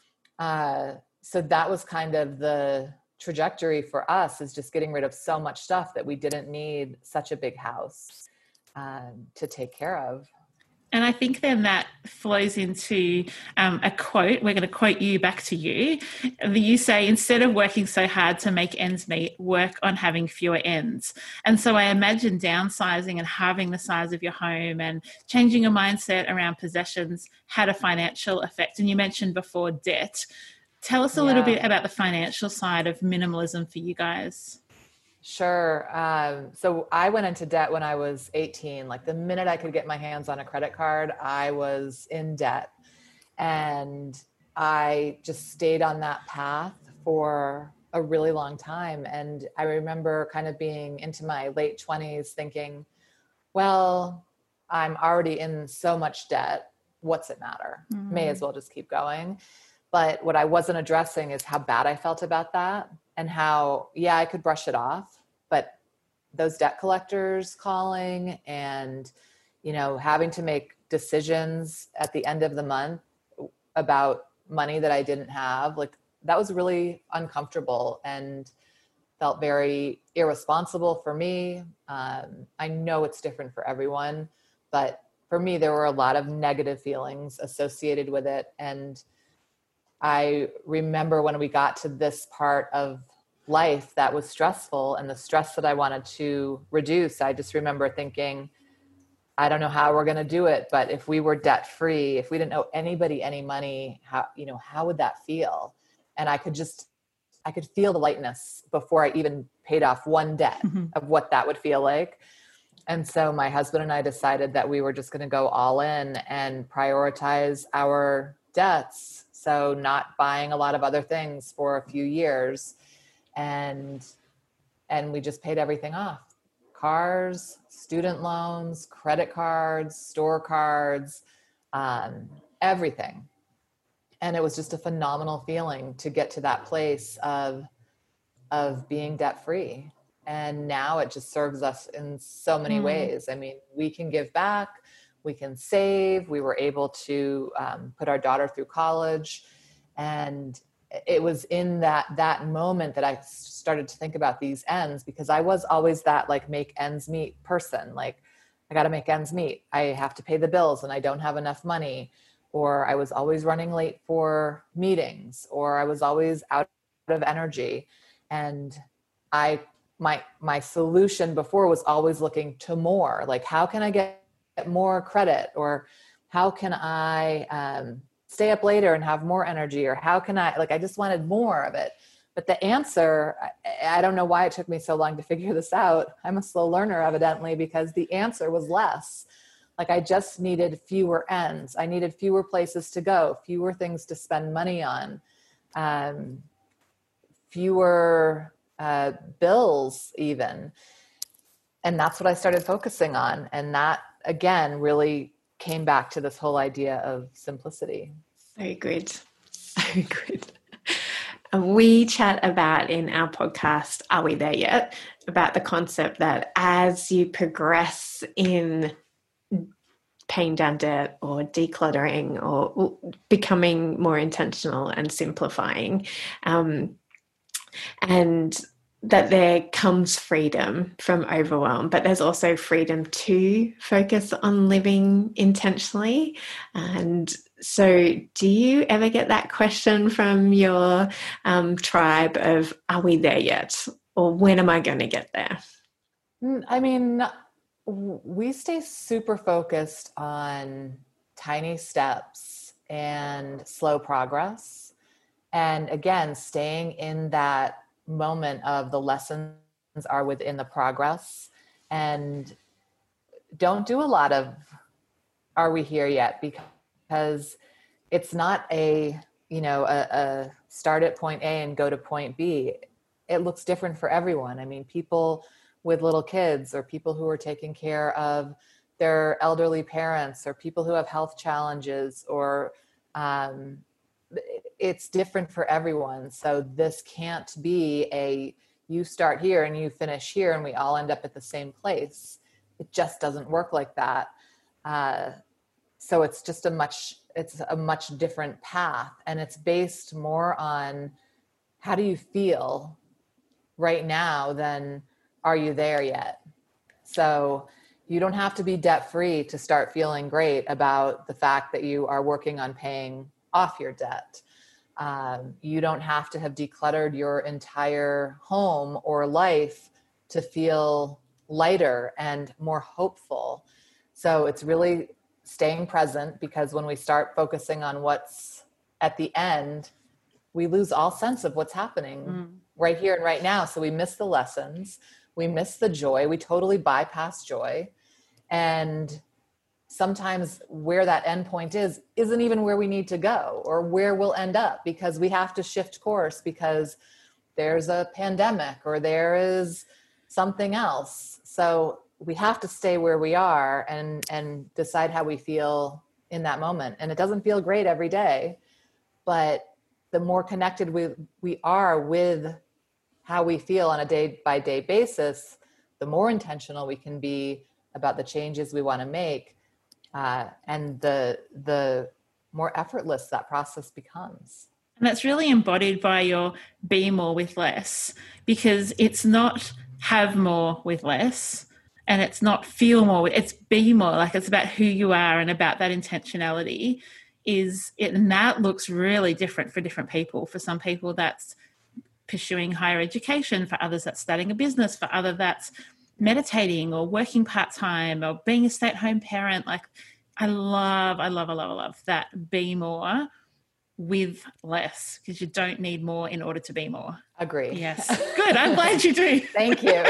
Speaker 8: Uh, so that was kind of the trajectory for us, is just getting rid of so much stuff that we didn't need such a big house um, to take care of.
Speaker 7: And I think then that flows into um, a quote. We're going to quote you back to you. You say, instead of working so hard to make ends meet, work on having fewer ends. And so I imagine downsizing and halving the size of your home and changing your mindset around possessions had a financial effect. And you mentioned before debt. Tell us a yeah. little bit about the financial side of minimalism for you guys.
Speaker 8: Sure. Um, so I went into debt when I was eighteen. Like the minute I could get my hands on a credit card, I was in debt. And I just stayed on that path for a really long time. And I remember kind of being into my late twenties thinking, well, I'm already in so much debt. What's it matter? Mm-hmm. May as well just keep going. But what I wasn't addressing is how bad I felt about that. And how, yeah, I could brush it off, but those debt collectors calling and, you know, having to make decisions at the end of the month about money that I didn't have, like that was really uncomfortable and felt very irresponsible for me. Um, I know it's different for everyone, but for me, there were a lot of negative feelings associated with it. And I remember when we got to this part of life that was stressful and the stress that I wanted to reduce, I just remember thinking, I don't know how we're going to do it, but if we were debt free, if we didn't owe anybody any money, how, you know, how would that feel? And I could just, I could feel the lightness before I even paid off one debt mm-hmm. of what that would feel like. And so my husband and I decided that we were just going to go all in and prioritize our debts. So not buying a lot of other things for a few years. And, and we just paid everything off. Cars, student loans, credit cards, store cards, um, everything. And it was just a phenomenal feeling to get to that place of, of being debt free. And now it just serves us in so many mm. ways. I mean, we can give back. We can save. We were able to um, put our daughter through college. And it was in that, that moment that I started to think about these ends, because I was always that like make ends meet person. Like I got to make ends meet. I have to pay the bills and I don't have enough money. Or I was always running late for meetings, or I was always out of energy. And I, my, my solution before was always looking to more, like, how can I get more credit, or how can I um, stay up later and have more energy, or how can I, like, I just wanted more of it. But the answer, I, I don't know why it took me so long to figure this out. I'm a slow learner, evidently, because the answer was less. Like I just needed fewer ends. I needed fewer places to go, fewer things to spend money on, um, fewer uh, bills even. And that's what I started focusing on. And that, again, really came back to this whole idea of simplicity.
Speaker 9: So good. So good. We chat about in our podcast, Are We There Yet? About the concept that as you progress in paying down debt or decluttering or becoming more intentional and simplifying, um, and that there comes freedom from overwhelm, but there's also freedom to focus on living intentionally. And so do you ever get that question from your um, tribe of, are we there yet? Or when am I going to get there?
Speaker 8: I mean, we stay super focused on tiny steps and slow progress. And again, staying in that moment of the lessons are within the progress, and don't do a lot of are we here yet, because it's not a, you know, a, a start at point A and go to point B. It looks different for everyone. I mean, people with little kids, or people who are taking care of their elderly parents, or people who have health challenges, or um, it's different for everyone. So this can't be a, you start here and you finish here and we all end up at the same place. It just doesn't work like that. Uh, so it's just a much, it's a much different path, and it's based more on how do you feel right now than are you there yet? So, you don't have to be debt free to start feeling great about the fact that you are working on paying off your debt. Um, you don't have to have decluttered your entire home or life to feel lighter and more hopeful. So it's really staying present, because when we start focusing on what's at the end, we lose all sense of what's happening mm. right here and right now. So we miss the lessons, we miss the joy, we totally bypass joy. And sometimes where that end point is, isn't even where we need to go or where we'll end up, because we have to shift course because there's a pandemic or there is something else. So we have to stay where we are and, and decide how we feel in that moment. And it doesn't feel great every day, but the more connected we, we are with how we feel on a day by day basis, the more intentional we can be about the changes we want to make. Uh, and the, the more effortless that process becomes.
Speaker 7: And that's really embodied by your be more with less, because it's not have more with less, and it's not feel more, it's be more. Like, it's about who you are and about that intentionality is it. And that looks really different for different people. For some people that's pursuing higher education, for others that's starting a business, for others that's meditating or working part-time or being a stay-at-home parent. Like, I love, I love, I love, I love that be more with less, because you don't need more in order to be more.
Speaker 8: Agree.
Speaker 7: Yes. Good. I'm glad you do.
Speaker 8: Thank you.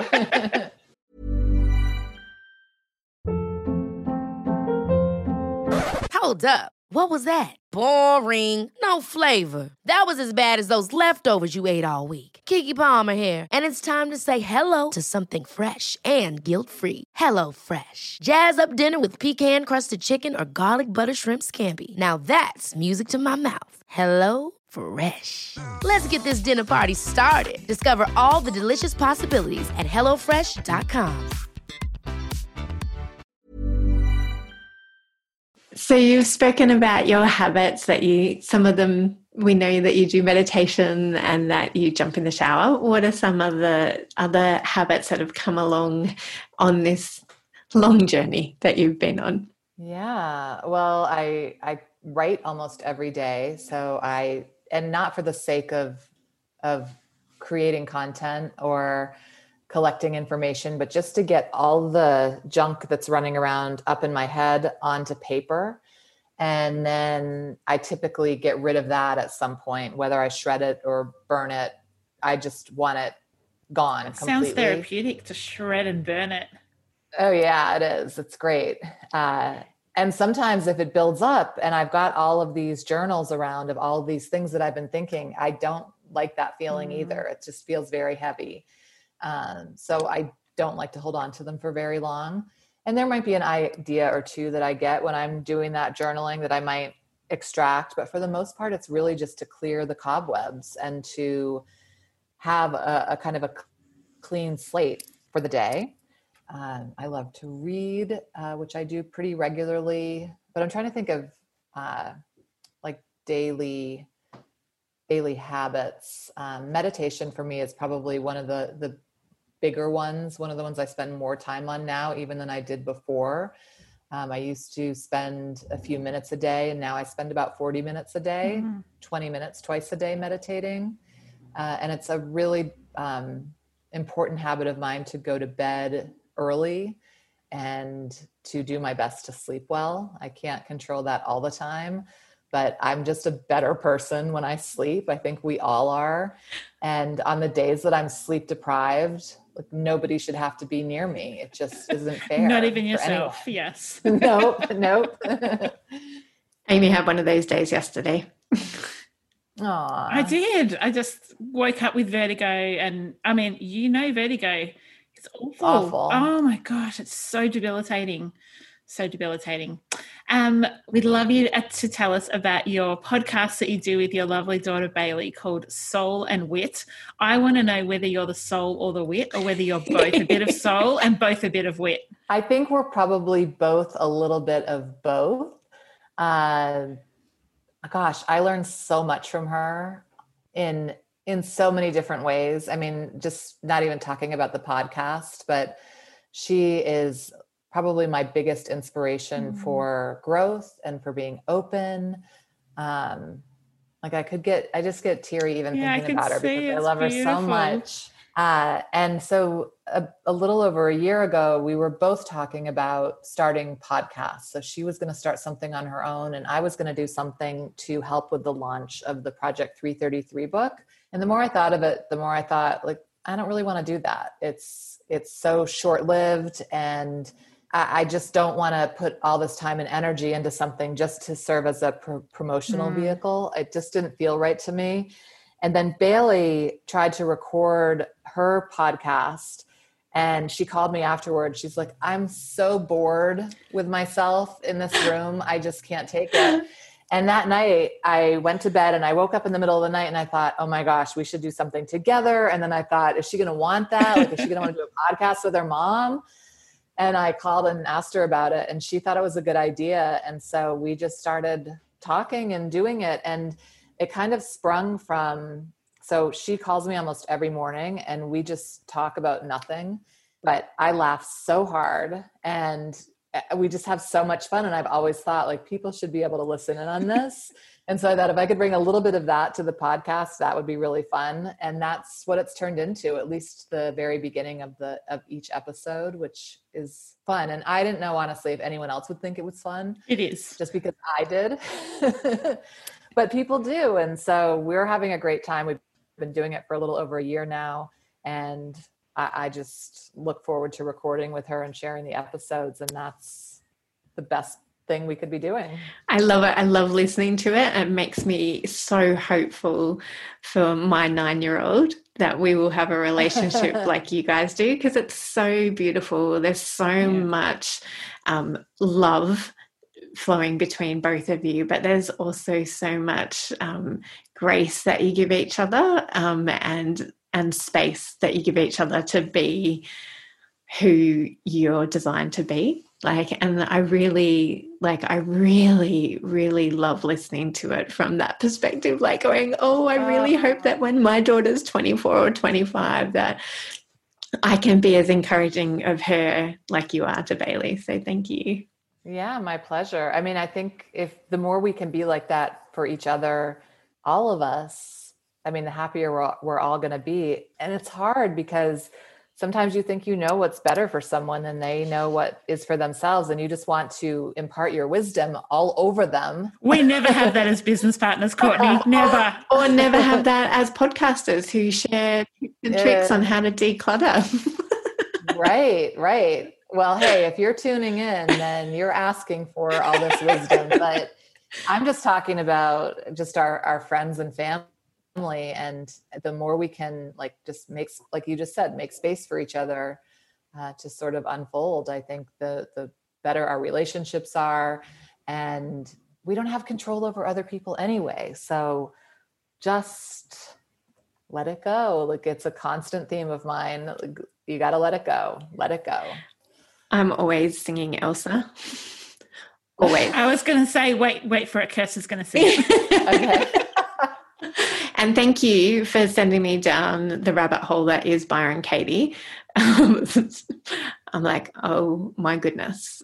Speaker 1: Hold up. What was that? Boring. No flavor. That was as bad as those leftovers you ate all week. Keke Palmer here, and it's time to say hello to something fresh and guilt-free. Hello Fresh. Jazz up dinner with pecan-crusted chicken or garlic butter shrimp scampi. Now that's music to my mouth. Hello Fresh. Let's get this dinner party started. Discover all the delicious possibilities at hello fresh dot com.
Speaker 9: So you've spoken about your habits, that you, some of them, we know that you do meditation and that you jump in the shower. What are some of the other habits that have come along on this long journey that you've been on?
Speaker 8: Yeah, well, I, I write almost every day. So I, and not for the sake of, of creating content or collecting information, but just to get all the junk that's running around up in my head onto paper. And then I typically get rid of that at some point, whether I shred it or burn it. I just want it gone
Speaker 7: It
Speaker 8: completely.
Speaker 7: sounds therapeutic to shred and burn it.
Speaker 8: Oh yeah, it is. It's great. Uh, and sometimes if it builds up and I've got all of these journals around of all of these things that I've been thinking, I don't like that feeling mm. either. It just feels very heavy. Um, so I don't like to hold on to them for very long. And there might be an idea or two that I get when I'm doing that journaling that I might extract. But for the most part, it's really just to clear the cobwebs and to have a, a kind of a clean slate for the day. Um, I love to read, uh, which I do pretty regularly, but I'm trying to think of uh, like daily daily habits. Um, meditation for me is probably one of the, the bigger ones, one of the ones I spend more time on now, even than I did before. Um, I used to spend a few minutes a day, and now I spend about forty minutes a day, mm-hmm. twenty minutes twice a day meditating. Uh, and it's a really um, important habit of mine to go to bed early and to do my best to sleep well. I can't control that all the time, but I'm just a better person when I sleep. I think we all are. And on the days that I'm sleep deprived, like, nobody should have to be near me. It just isn't fair.
Speaker 7: Not even yourself. Anyone. Yes.
Speaker 8: Nope. Nope.
Speaker 9: Amy had one of those days yesterday.
Speaker 8: Aww.
Speaker 7: I did. I just woke up with vertigo, and I mean, you know, vertigo. It's awful.
Speaker 8: Awful.
Speaker 7: Oh my gosh, it's so debilitating. So debilitating. Um, we'd love you to tell us about your podcast that you do with your lovely daughter Bailey called Soul and Wit. I want to know whether you're the soul or the wit, or whether you're both a bit of soul and both a bit of wit.
Speaker 8: I think we're probably both a little bit of both. Uh, gosh, I learned so much from her in in so many different ways. I mean, just not even talking about the podcast, but she is probably my biggest inspiration mm-hmm. for growth and for being open. Um, like I could get, I just get teary even yeah, thinking about her because I love beautiful. her so much. Uh, and so a, a little over a year ago, we were both talking about starting podcasts. So she was going to start something on her own, and I was going to do something to help with the launch of the Project three thirty-three book. And the more I thought of it, the more I thought, like, I don't really want to do that. It's, it's so short-lived, and I, I just don't want to put all this time and energy into something just to serve as a pr- promotional mm. vehicle. It just didn't feel right to me. And then Bailey tried to record her podcast, and she called me afterwards. She's like, I'm so bored with myself in this room. I just can't take it. And that night I went to bed and I woke up in the middle of the night and I thought, oh my gosh, we should do something together. And then I thought, is she going to want that? Like, is she going to want to do a podcast with her mom? And I called and asked her about it, and she thought it was a good idea. And so we just started talking and doing it. And it kind of sprung from, so she calls me almost every morning and we just talk about nothing, but I laugh so hard and we just have so much fun. And I've always thought, like, people should be able to listen in on this. And so I thought if I could bring a little bit of that to the podcast, that would be really fun. And that's what it's turned into, at least the very beginning of the, of each episode, which is fun. And I didn't know, honestly, if anyone else would think it was fun.
Speaker 7: It is.
Speaker 8: Just because I did. But people do. And so we're having a great time. We've been doing it for a little over a year now. And I, I just look forward to recording with her and sharing the episodes. And that's the best thing we could be doing.
Speaker 9: I love it. I love listening to it. It makes me so hopeful for my nine-year-old that we will have a relationship like you guys do, because it's so beautiful. There's so yeah. much um, love flowing between both of you, but there's also so much um, grace that you give each other um, and and space that you give each other to be who you're designed to be. Like, and I really, like, I really, really love listening to it from that perspective, like going, oh, I really uh, hope that when my daughter's twenty-four or twenty-five, that I can be as encouraging of her like you are to Bailey. So thank you.
Speaker 8: Yeah, my pleasure. I mean, I think if the more we can be like that for each other, all of us, I mean, the happier we're, we're all going to be. And it's hard because sometimes you think you know what's better for someone and they know what is for themselves, and you just want to impart your wisdom all over them.
Speaker 7: We never have that as business partners, Courtney. Never.
Speaker 9: Or never have that as podcasters who share tips and yeah. tricks on how to declutter.
Speaker 8: Right, right. Well, hey, if you're tuning in, then you're asking for all this wisdom. But I'm just talking about just our, our friends and family. And the more we can, like, just make, like you just said, make space for each other uh, to sort of unfold, I think the the better our relationships are. And we don't have control over other people anyway. So just let it go. Like, it's a constant theme of mine. You got to let it go. Let it go.
Speaker 9: I'm always singing Elsa. Always.
Speaker 7: I was going to say, wait, wait for it. Kirsten's going to sing it.
Speaker 9: Okay. And thank you for sending me down the rabbit hole that is Byron Katie. Um, I'm like, oh my goodness.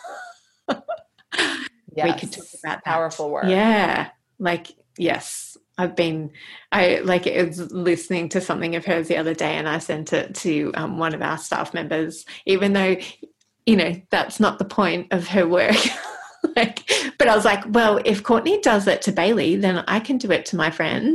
Speaker 8: Yes.
Speaker 9: We could talk about that.
Speaker 8: Powerful work.
Speaker 9: Yeah. Like, yes. I've been, I like it was listening to something of hers the other day, and I sent it to um, one of our staff members, even though, you know, that's not the point of her work. Like, but I was like, well, if Courtney does it to Bailey, then I can do it to my friend.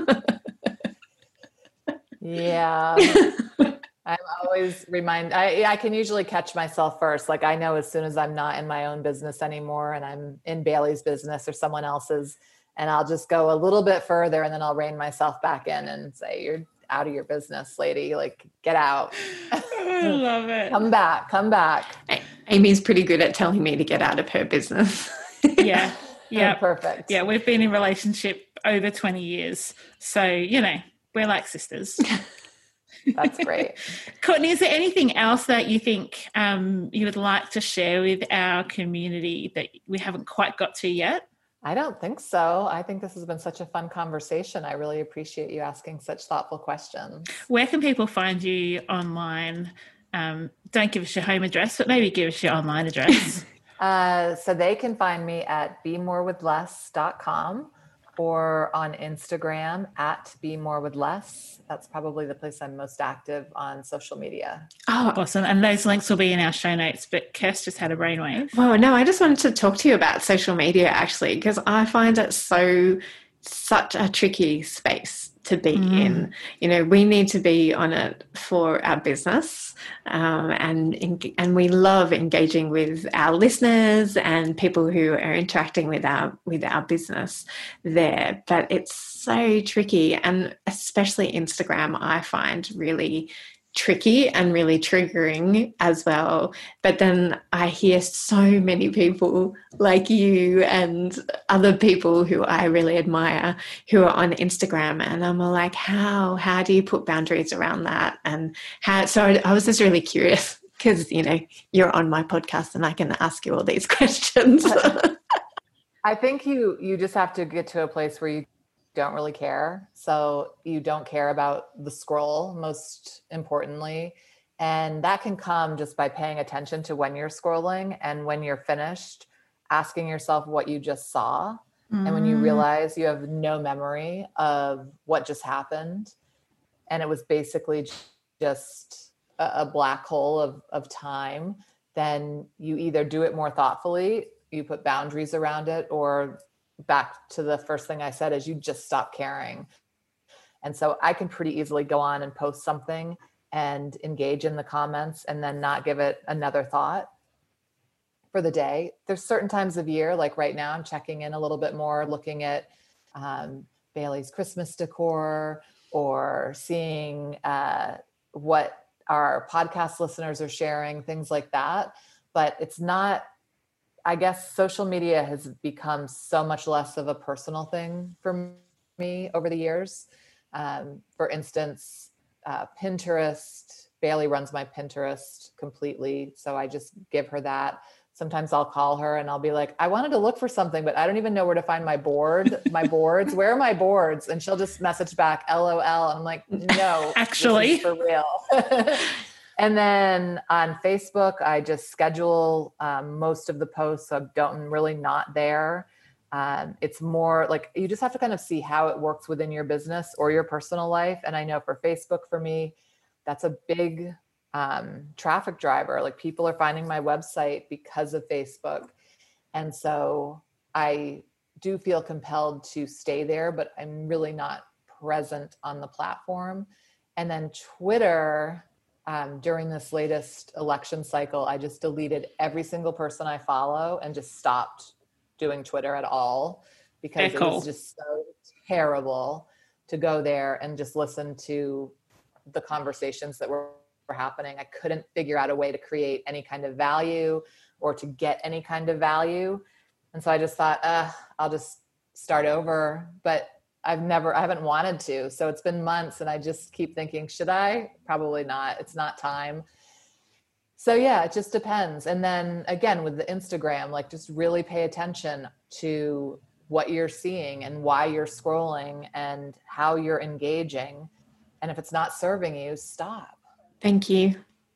Speaker 8: Yeah. I'm always remind, I, I can usually catch myself first. Like, I know as soon as I'm not in my own business anymore and I'm in Bailey's business or someone else's, and I'll just go a little bit further and then I'll rein myself back in and say, you're out of your business, lady. Like, get out.
Speaker 7: I love it.
Speaker 8: Come back, come back.
Speaker 9: Amy's pretty good at telling me to get out of her business.
Speaker 7: Yeah. Yeah.
Speaker 8: Oh, perfect.
Speaker 7: Yeah. We've been in relationship over twenty years. So, you know, we're like sisters.
Speaker 8: That's great.
Speaker 7: Courtney, is there anything else that you think um, you would like to share with our community that we haven't quite got to yet?
Speaker 8: I don't think so. I think this has been such a fun conversation. I really appreciate you asking such thoughtful questions.
Speaker 7: Where can people find you online Um, don't give us your home address, but maybe give us your online address.
Speaker 8: uh, so they can find me at be more with less dot com or on Instagram at be more with less. That's probably the place I'm most active on social media.
Speaker 7: Oh, awesome. And those links will be in our show notes, but Kirst just had a brainwave.
Speaker 9: Well, no, I just wanted to talk to you about social media actually, because I find it so, such a tricky space to be mm. in. You know, we need to be on it for our business, um, and and we love engaging with our listeners and people who are interacting with our with our business there. But it's so tricky, and especially Instagram, I find really tricky and really triggering as well. But then I hear so many people like you and other people who I really admire who are on Instagram, and I'm like, how how do you put boundaries around that? And how? So I, I was just really curious because, you know, you're on my podcast and I can ask you all these questions.
Speaker 8: I think you you just have to get to a place where you don't really care. So you don't care about the scroll, most importantly. And that can come just by paying attention to when you're scrolling, and when you're finished, asking yourself what you just saw. Mm. And when you realize you have no memory of what just happened, and it was basically just a, a black hole of, of time, then you either do it more thoughtfully, you put boundaries around it, or back to the first thing I said is you just stop caring. And so I can pretty easily go on and post something and engage in the comments and then not give it another thought for the day. There's certain times of year, like right now, I'm checking in a little bit more, looking at um, Bailey's Christmas decor, or seeing uh, what our podcast listeners are sharing, things like that. But it's not, I guess social media has become so much less of a personal thing for me over the years. Um, for instance, uh, Pinterest, Bailey runs my Pinterest completely. So I just give her that. Sometimes I'll call her and I'll be like, I wanted to look for something, but I don't even know where to find my board, my boards. Where are my boards? And she'll just message back, L O L. And I'm like, no,
Speaker 7: actually,
Speaker 8: for real. And then on Facebook, I just schedule um, most of the posts, so I don't really not there. Um, it's more like you just have to kind of see how it works within your business or your personal life. And I know for Facebook, for me, that's a big um, traffic driver. Like people are finding my website because of Facebook. And so I do feel compelled to stay there, but I'm really not present on the platform. And then Twitter, Um, during this latest election cycle, I just deleted every single person I follow and just stopped doing Twitter at all, because it was just so terrible to go there and just listen to the conversations that were, were happening. I couldn't figure out a way to create any kind of value or to get any kind of value. And so I just thought, uh, I'll just start over. But I've never, I haven't wanted to. So it's been months and I just keep thinking, should I? Probably not. It's not time. So yeah, it just depends. And then again, with the Instagram, like just really pay attention to what you're seeing and why you're scrolling and how you're engaging. And if it's not serving you, stop.
Speaker 9: Thank you.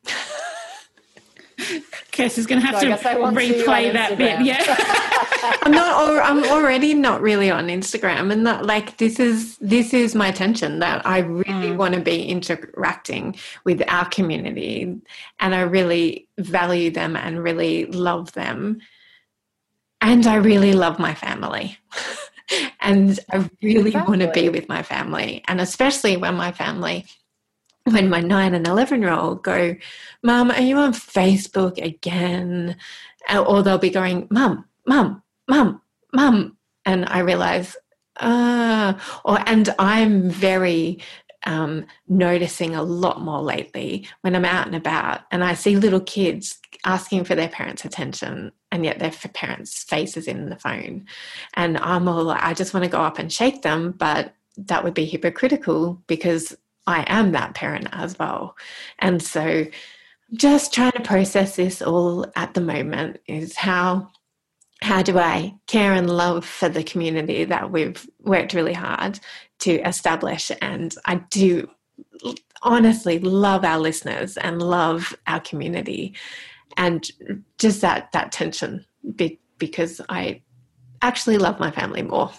Speaker 7: Kirst is going to have so to replay that bit. Yeah.
Speaker 9: I'm not, or I'm already not really on Instagram, and that like, this is, this is my attention, that I really mm. want to be interacting with our community, and I really value them and really love them. And I really love my family and I really exactly. want to be with my family. And especially when my family, when my nine and eleven year old go, Mum, are you on Facebook again? Or they'll be going, Mum, Mum, Mum, Mum. And I realize, uh, or, and I'm very um, noticing a lot more lately when I'm out and about and I see little kids asking for their parents' attention, and yet their parents' face is in the phone. And I'm all like, I just want to go up and shake them, but that would be hypocritical because I am that parent as well. And so just trying to process this all at the moment is how how do I care and love for the community that we've worked really hard to establish. And I do honestly love our listeners and love our community, and just that that tension be, because I actually love my family more.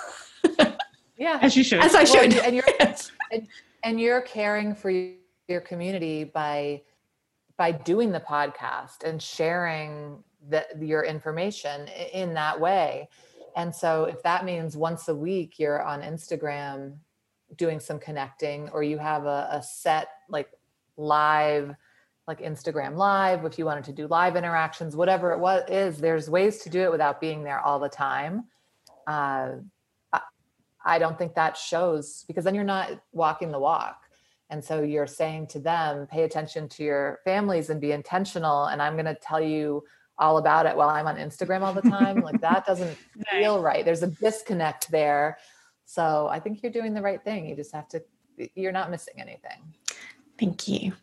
Speaker 8: Yeah,
Speaker 7: as you should,
Speaker 9: as I should,
Speaker 8: well, and you're and, and you're caring for your community by by doing the podcast and sharing the, your information in that way. And so if that means once a week you're on Instagram doing some connecting, or you have a, a set like live, like Instagram live, if you wanted to do live interactions, whatever it was, is there's ways to do it without being there all the time. Uh, I, I don't think that shows, because then you're not walking the walk. And so you're saying to them, pay attention to your families and be intentional. And I'm going to tell you all about it while I'm on Instagram all the time. Like that doesn't feel right. There's a disconnect there. So I think you're doing the right thing. You just have to, you're not missing anything.
Speaker 9: Thank you.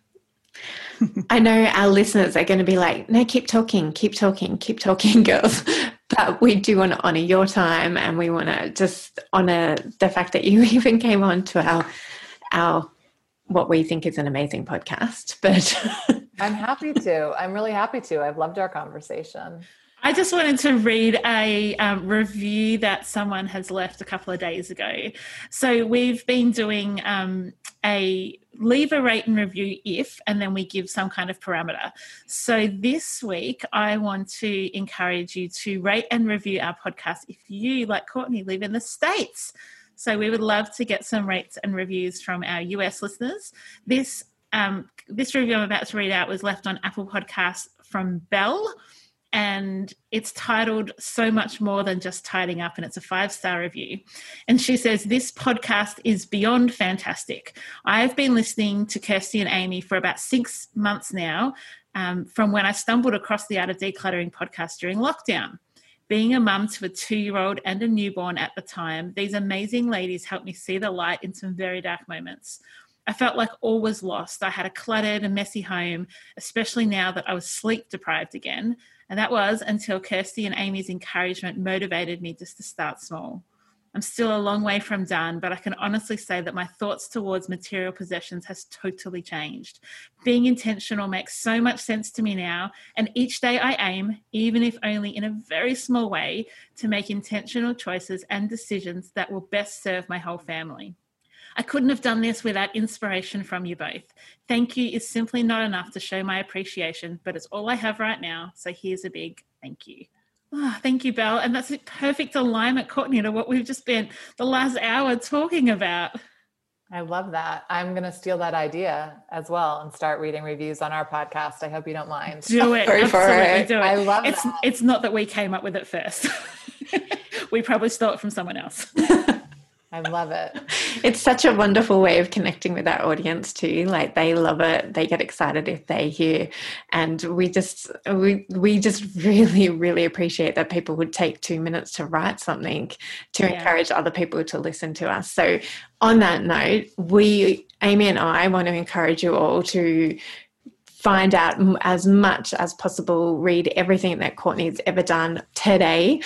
Speaker 9: I know our listeners are going to be like, no, keep talking, keep talking, keep talking, girls. But we do want to honor your time, and we want to just honor the fact that you even came on to our, our, what we think is an amazing podcast. But
Speaker 8: I'm happy to. I'm really happy to. I've loved our conversation.
Speaker 7: I just wanted to read a um, review that someone has left a couple of days ago. So we've been doing um, a leave a rate and review if, and then we give some kind of parameter. So this week, I want to encourage you to rate and review our podcast if you, like Courtney, live in the States. So we would love to get some rates and reviews from our U S listeners. This um, this review I'm about to read out was left on Apple Podcasts from Belle, and it's titled So Much More Than Just Tidying Up, and it's a five-star review. And she says, this podcast is beyond fantastic. I've been listening to Kirsty and Amy for about six months now, um, from when I stumbled across the Art of Decluttering podcast during lockdown. Being a mum to a two-year-old and a newborn at the time, these amazing ladies helped me see the light in some very dark moments. I felt like all was lost. I had a cluttered and messy home, especially now that I was sleep deprived again. And that was until Kirsty and Amy's encouragement motivated me just to start small. I'm still a long way from done, but I can honestly say that my thoughts towards material possessions has totally changed. Being intentional makes so much sense to me now, and each day I aim, even if only in a very small way, to make intentional choices and decisions that will best serve my whole family. I couldn't have done this without inspiration from you both. Thank you is simply not enough to show my appreciation, but it's all I have right now. So here's a big thank you. Oh, thank you, Belle. And that's a perfect alignment, Courtney, to what we've just spent the last hour talking about.
Speaker 8: I love that. I'm going to steal that idea as well and start reading reviews on our podcast. I hope you don't mind.
Speaker 7: Do it. Absolutely do it.
Speaker 8: I love
Speaker 7: it's,
Speaker 8: that.
Speaker 7: It's not that we came up with it first. We probably stole it from someone else.
Speaker 8: I love it.
Speaker 9: It's such a wonderful way of connecting with our audience too. Like they love it. They get excited if they hear. And we just, we, we just really, really appreciate that people would take two minutes to write something to yeah. encourage other people to listen to us. So on that note, we, Amy and I want to encourage you all to find out as much as possible, read everything that Courtney's ever done today.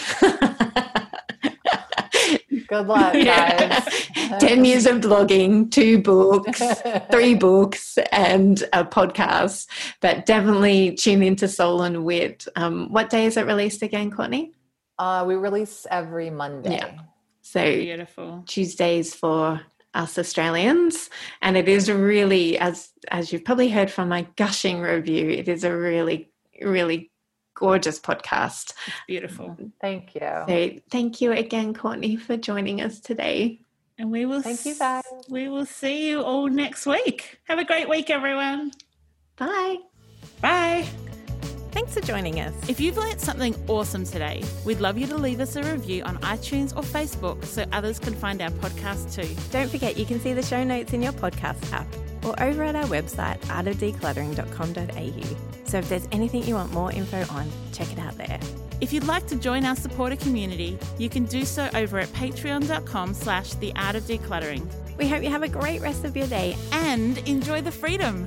Speaker 8: Good luck, guys.
Speaker 9: Yeah. ten years of blogging, two books, three books, and a podcast. But definitely tune into Soul and Wit. Um, what day is it released again, Courtney?
Speaker 8: Uh, we release every Monday.
Speaker 9: Yeah. So
Speaker 7: beautiful.
Speaker 9: Tuesdays for us Australians. And it is really, as as you've probably heard from my gushing review, it is a really, really gorgeous podcast.
Speaker 7: It's beautiful.
Speaker 8: Thank you.
Speaker 9: So thank you again, Courtney, for joining us today.
Speaker 7: And we will
Speaker 8: thank you guys.
Speaker 7: We will see you all next week. Have a great week, everyone.
Speaker 9: Bye.
Speaker 7: Bye.
Speaker 2: Thanks for joining us. If you've learnt something awesome today, we'd love you to leave us a review on iTunes or Facebook so others can find our podcast too.
Speaker 10: Don't forget you can see the show notes in your podcast app or over at our website, art of decluttering dot com dot a u. So if there's anything you want more info on, check it out there.
Speaker 2: If you'd like to join our supporter community, you can do so over at patreon.com slash the art of decluttering.
Speaker 10: We hope you have a great rest of your day
Speaker 2: and enjoy the freedom.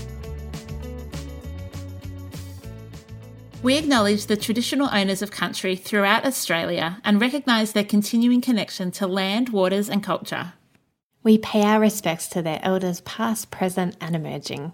Speaker 2: We acknowledge the traditional owners of country throughout Australia and recognise their continuing connection to land, waters and culture.
Speaker 9: We pay our respects to their elders past, present and emerging.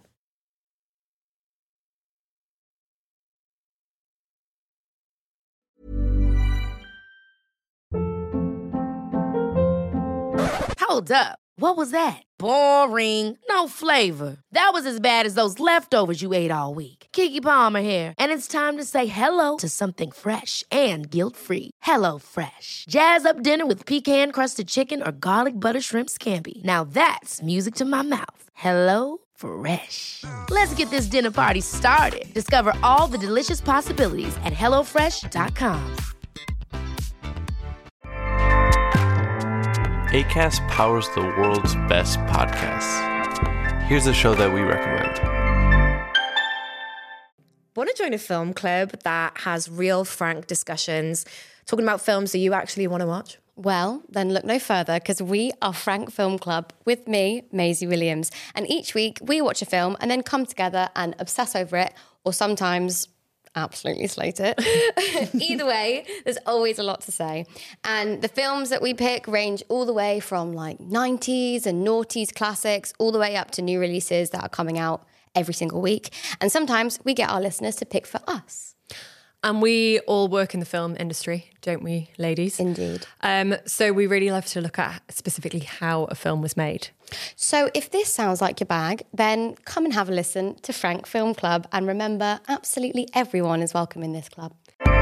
Speaker 1: Hold up. What was that? Boring. No flavor. That was as bad as those leftovers you ate all week. Keke Palmer here, and it's time to say hello to something fresh and guilt-free. Hello Fresh. Jazz up dinner with pecan-crusted chicken or garlic butter shrimp scampi. Now that's music to my mouth. Hello Fresh. Let's get this dinner party started. Discover all the delicious possibilities at hello fresh dot com.
Speaker 3: Acast powers the world's best podcasts. Here's a show that we recommend.
Speaker 4: Want to join a film club that has real frank discussions, talking about films that you actually want to watch?
Speaker 5: Well, then look no further, because we are Frank Film Club with me, Maisie Williams. And each week we watch a film and then come together and obsess over it, or sometimes absolutely slate it. Either way, there's always a lot to say. And the films that we pick range all the way from like nineties and noughties classics all the way up to new releases that are coming out every single week. And sometimes we get our listeners to pick for us.
Speaker 11: And we all work in the film industry, don't we, ladies?
Speaker 5: Indeed.
Speaker 11: Um, so we really love to look at specifically how a film was made.
Speaker 5: So if this sounds like your bag, then come and have a listen to Frank Film Club. And remember, absolutely everyone is welcome in this club.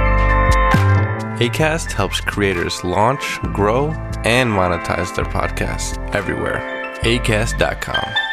Speaker 3: Acast helps creators launch, grow, and monetize their podcasts everywhere. acast dot com.